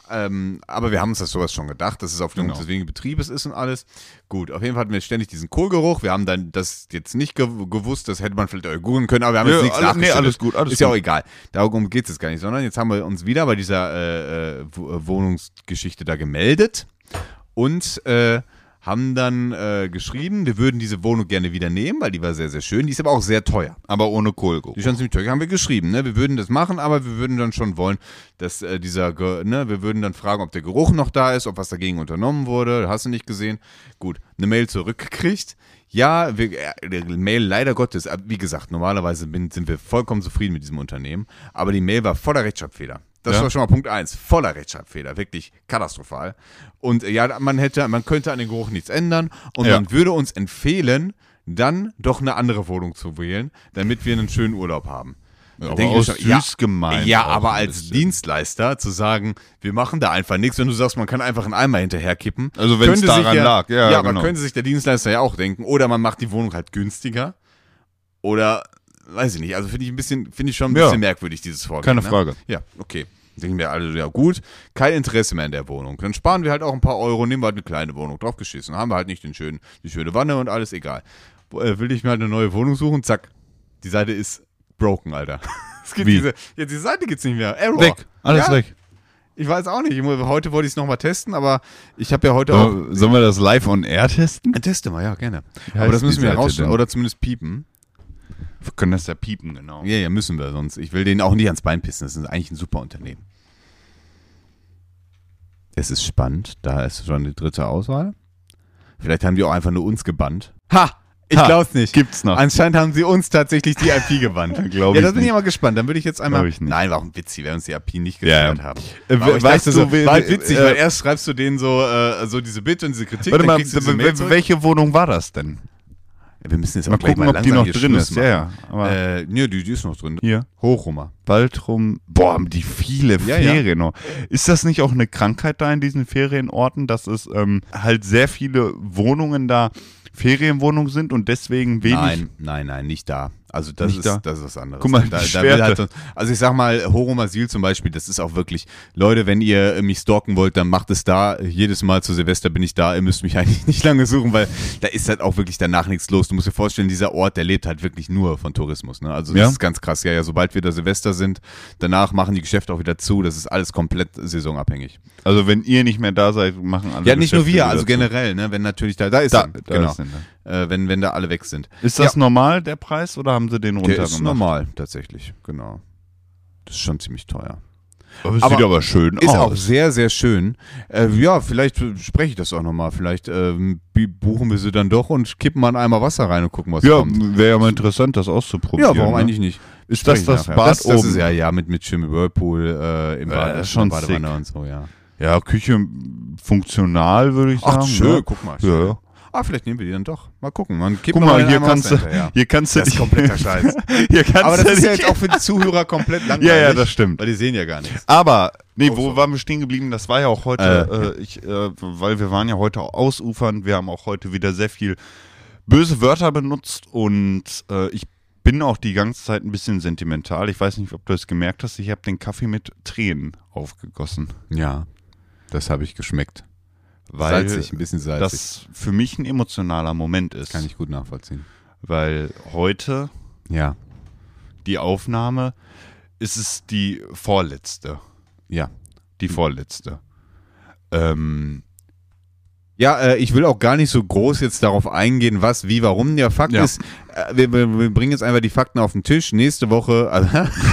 Ähm, aber wir haben uns das sowas schon gedacht, dass es aufgrund Genau. des wenigen Betriebes ist und alles. Gut, auf jeden Fall hatten wir ständig diesen Kohlgeruch. Wir haben dann das jetzt nicht gew- gewusst, das hätte man vielleicht auch googeln können, aber wir haben Ja, jetzt nichts alle- nee, nachgestellt. alles gut, alles Ist ja gut. auch egal. Darum geht es jetzt gar nicht, sondern jetzt haben wir uns wieder bei dieser äh, äh, W- Wohnungsgeschichte da gemeldet und äh, haben dann äh, geschrieben, wir würden diese Wohnung gerne wieder nehmen, weil die war sehr, sehr schön. Die ist aber auch sehr teuer. Aber ohne Kohlgeruch. Die ist schon ziemlich teuer. Haben wir geschrieben, ne? Wir würden das machen, aber wir würden dann schon wollen, dass äh, dieser, Ge- ne, wir würden dann fragen, ob der Geruch noch da ist, ob was dagegen unternommen wurde. Hast du nicht gesehen? Gut, eine Mail zurückgekriegt. Ja, wir, äh, die Mail leider Gottes, äh, wie gesagt, normalerweise bin, sind wir vollkommen zufrieden mit diesem Unternehmen, aber die Mail war voller Rechtschreibfehler. Das Ja. war schon mal Punkt eins, voller Rechtschreibfehler, wirklich katastrophal. Und äh, ja, man hätte, man könnte an den Geruch nichts ändern und Ja. man würde uns empfehlen, dann doch eine andere Wohnung zu wählen, damit wir einen schönen Urlaub haben. Da aber denke ich aus schon, ja, süß gemeint ja, auch aber ein als bisschen. Dienstleister zu sagen, wir machen da einfach nichts, wenn du sagst, man kann einfach einen Eimer hinterherkippen. Also wenn's könnte sich daran lag, ja, Ja, aber genau. könnte sich der Dienstleister ja auch denken. Oder man macht die Wohnung halt günstiger. Oder, weiß ich nicht, also finde ich ein bisschen, finde ich schon ein Ja. bisschen merkwürdig, dieses Vorgehen. Keine ne? Frage. Ja, okay. Denken wir alle, ja gut, kein Interesse mehr in der Wohnung. Dann sparen wir halt auch ein paar Euro, nehmen wir halt eine kleine Wohnung, draufgeschissen. Haben wir halt nicht den schönen, die schöne Wanne und alles, egal. Äh, will ich mir halt eine neue Wohnung suchen, zack, die Seite ist broken, Alter. Es gibt Wie? diese, jetzt die Seite gibt's nicht mehr. Error. Weg, alles ja, weg. Ich weiß auch nicht. Ich mu- Heute wollte ich es nochmal testen, aber ich habe ja heute auch. So, sollen wir das live on air testen? Äh, Teste mal, ja, gerne. Wie Aber das heißt müssen die wir Seite rausschneiden denn? oder zumindest piepen. Wir können das ja piepen, genau. Ja, ja, müssen wir, sonst. Ich will denen auch nicht ans Bein pissen. Das ist eigentlich ein super Unternehmen. Es ist spannend. Da ist schon die dritte Auswahl. Vielleicht haben die auch einfach nur uns gebannt. Ha! Ich Ha, glaub's nicht. gibt's noch. Anscheinend haben sie uns tatsächlich die I P gebannt. Glaub ja, ich da bin ich nicht. mal gespannt. Dann würde ich jetzt einmal. Glaub ich nicht. Nein, war auch ein Witz, wenn uns die I P nicht Ja, gesichert ja. haben. Äh, Aber ich weißt dachte du, so, wer- war halt witzig, äh, weil erst schreibst du denen so, äh, so diese Bitte und diese Kritik. Warte dann mal, kriegst du diese Mail w- zurück. welche Wohnung war das denn? Ja, wir müssen jetzt Mal auch gleich gucken, mal ob die langsam noch hier drin Schluss ist. Ja, ja. machen. Aber Äh, nee, die, die ist noch drin. hier, Hochrumer. Waldrum. Boah, haben die viele Ja, ja. Ferien noch. Ist das nicht auch eine Krankheit da in diesen Ferienorten, dass es ähm, halt sehr viele Wohnungen da Ferienwohnungen sind und deswegen wenig. Nein, nein, nein, nicht da. Also das Nicht ist da? das ist was anderes. Guck mal, da, die da will Schwerte. halt so, also ich sag mal, Horum Asyl zum Beispiel, das ist auch wirklich, Leute, wenn ihr mich stalken wollt, dann macht es da. Jedes Mal zu Silvester bin ich da. Ihr müsst mich eigentlich nicht lange suchen, weil da ist halt auch wirklich danach nichts los. Du musst dir vorstellen, dieser Ort, der lebt halt wirklich nur von Tourismus. Ne? Also das Ja? ist ganz krass. Ja, ja, sobald wir da Silvester sind, danach machen die Geschäfte auch wieder zu. Das ist alles komplett saisonabhängig. Also wenn ihr nicht mehr da seid, machen alle. Ja, nicht nur Geschäfte wir, wieder also zu. generell, ne? Wenn natürlich da, da ist Da, er, da genau. ist er. Äh, wenn, wenn da alle weg sind. Ist das normal, der Preis, oder haben sie den Der runtergemacht? ist normal, tatsächlich, genau. Das ist schon ziemlich teuer. Aber es Aber sieht aber schön Ist aus. auch sehr, sehr schön. Äh, ja, vielleicht äh, spreche ich das auch nochmal. Vielleicht ähm, bi- buchen wir sie dann doch und kippen mal einen Eimer Wasser rein und gucken, was Ja, kommt. wäre ja mal interessant, das auszuprobieren. Ja, warum ne? eigentlich nicht? Ist das Spreche ich das nachher. Bad das, das oben? ist ja, ja, mit, mit schönem Whirlpool äh, im Ja, Bad, das ist in schon der Badewanne und so, ja. Ja, Küche funktional, würde ich sagen. Ach, schön, ne? guck mal. Ja, Schön. ja. Ah, vielleicht nehmen wir die dann doch. Mal gucken. Man kippt Guck noch mal, einen hier Eimer kannst, Wasser du, hinterher. hier kannst du Das ist dich- kompletter Scheiß. Hier kannst Aber das du ist ja dich- jetzt auch für die Zuhörer komplett langweilig. Ja, ja, das stimmt. Weil die sehen ja gar nichts. Aber, nee, Oh, wo so. waren wir stehen geblieben? Das war ja auch heute, äh, ich, äh, weil wir waren ja heute ausufern. Wir haben auch heute wieder sehr viel böse Wörter benutzt und äh, ich bin auch die ganze Zeit ein bisschen sentimental. Ich weiß nicht, ob du es gemerkt hast. Ich habe den Kaffee mit Tränen aufgegossen. Ja, das habe ich geschmeckt. Weil salzig, ein bisschen salzig. das für mich ein emotionaler Moment ist. kann ich gut nachvollziehen. Weil heute Ja, die Aufnahme ist es die vorletzte. ja. Die vorletzte. Ähm, Ja, äh, ich will auch gar nicht so groß jetzt darauf eingehen, was, wie, warum. Der Fakt Ja. ist, äh, wir, wir, wir bringen jetzt einfach die Fakten auf den Tisch. Nächste Woche, also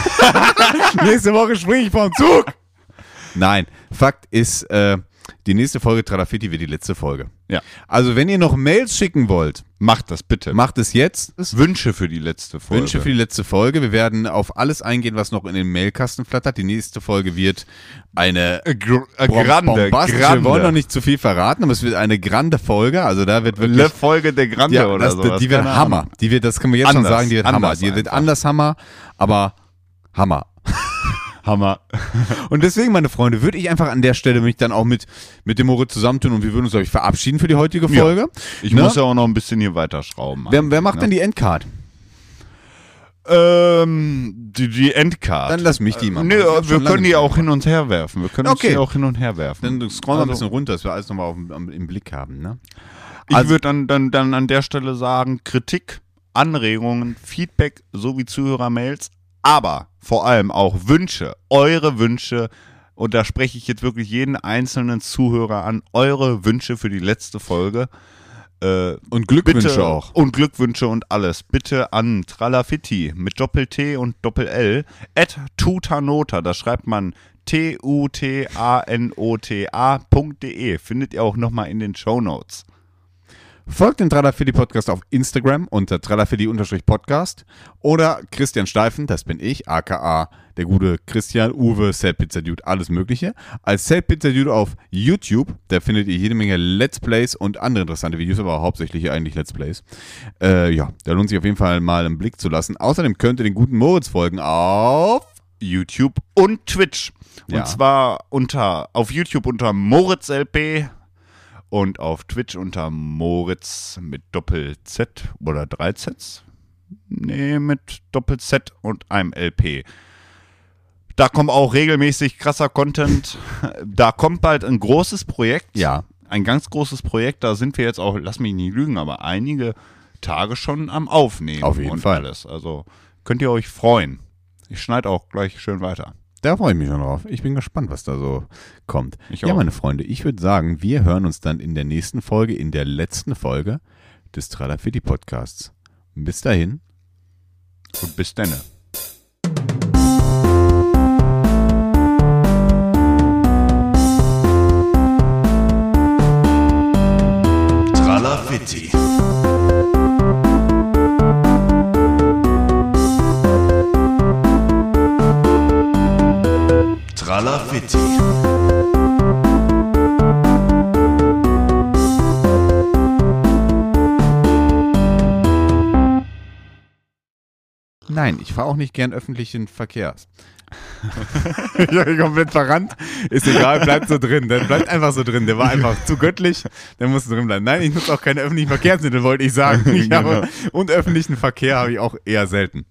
nächste Woche springe ich vom Zug. Nein, Fakt ist, äh, die nächste Folge Tralafitti wird die letzte Folge. ja. Also wenn ihr noch Mails schicken wollt, Macht das bitte. macht es jetzt. Wünsche für die letzte Folge. Wünsche für die letzte Folge. Wir werden auf alles eingehen, was noch in den Mailkasten flattert. Die nächste Folge wird eine Äh, gr äh, bom- grande, bombastische, grande. wir wollen noch nicht zu viel verraten, aber es wird eine grande Folge. Also da wird wirklich Le Folge der Grande ja, oder das, so. die wird Hammer. Die wird, das können wir jetzt Anders, schon sagen, die wird Hammer. anders Die wird einfach. anders Hammer, aber Hammer. Hammer. Und deswegen, meine Freunde, würde ich einfach an der Stelle mich dann auch mit, mit dem Moritz zusammentun und wir würden uns, glaube ich, verabschieden für die heutige Folge. Ich Ne? muss ja auch noch ein bisschen hier weiterschrauben. Wer, wer macht ne? denn die Endcard? Ähm, die, die Endcard. Dann lass mich die mal Nee, machen. Ich hab wir schon lange können die nicht auch mehr hin und her werfen. Wir können Okay. uns die auch hin und her werfen. Dann scrollen wir ein Also- bisschen runter, dass wir alles nochmal auf, am- im Blick haben. Ne? Ich Also- würde dann, dann, dann an der Stelle sagen, Kritik, Anregungen, Feedback sowie Zuhörermails, aber vor allem auch Wünsche, eure Wünsche, und da spreche ich jetzt wirklich jeden einzelnen Zuhörer an, eure Wünsche für die letzte Folge. Äh, Und Glückwünsche bitte, auch. Und Glückwünsche und alles. Bitte an Tralafitti mit Doppel-T und Doppel-L at tutanota, da schreibt man T U T A N O T A Punkt de. Findet ihr auch nochmal in den Shownotes. Folgt dem Tralafilli Podcast auf Instagram unter tralafilli-podcast oder Christian Steifen, das bin ich, aka der gute Christian, Uwe, Sad Pizza Dude, alles mögliche. Als Sad Pizza Dude auf YouTube, da findet ihr jede Menge Let's Plays und andere interessante Videos, aber hauptsächlich eigentlich Let's Plays. Äh, ja, da lohnt sich auf jeden Fall mal einen Blick zu lassen. Außerdem könnt ihr den guten Moritz folgen auf YouTube und Twitch. Und Ja. zwar unter auf YouTube unter Moritz L P und auf Twitch unter Moritz mit Doppel-Z oder drei Zs? Nee, mit Doppel-Z und einem L P. Da kommt auch regelmäßig krasser Content. Da kommt bald ein großes Projekt. Ja. Ein ganz großes Projekt. Da sind wir jetzt auch, lass mich nicht lügen, aber einige Tage schon am Aufnehmen. Auf jeden und Fall. alles. Also könnt ihr euch freuen. Ich schneide auch gleich schön weiter. Da freue ich mich schon drauf. Ich bin gespannt, was da so kommt. Ich ja, auch. meine Freunde, ich würde sagen, wir hören uns dann in der nächsten Folge, in der letzten Folge des Tralafilli Podcasts. Bis dahin. Und bis denne. Tralafitti. Tralafitti. Nein, ich fahre auch nicht gern öffentlichen Verkehrs. Ich habe ihn komplett verrannt. Ist egal, bleibt so drin. Der bleibt einfach so drin. Der war einfach zu göttlich. Der muss drin bleiben. Nein, ich nutze auch keine öffentlichen Verkehrsmittel, wollte ich sagen. Ich habe, und öffentlichen Verkehr habe ich auch eher selten.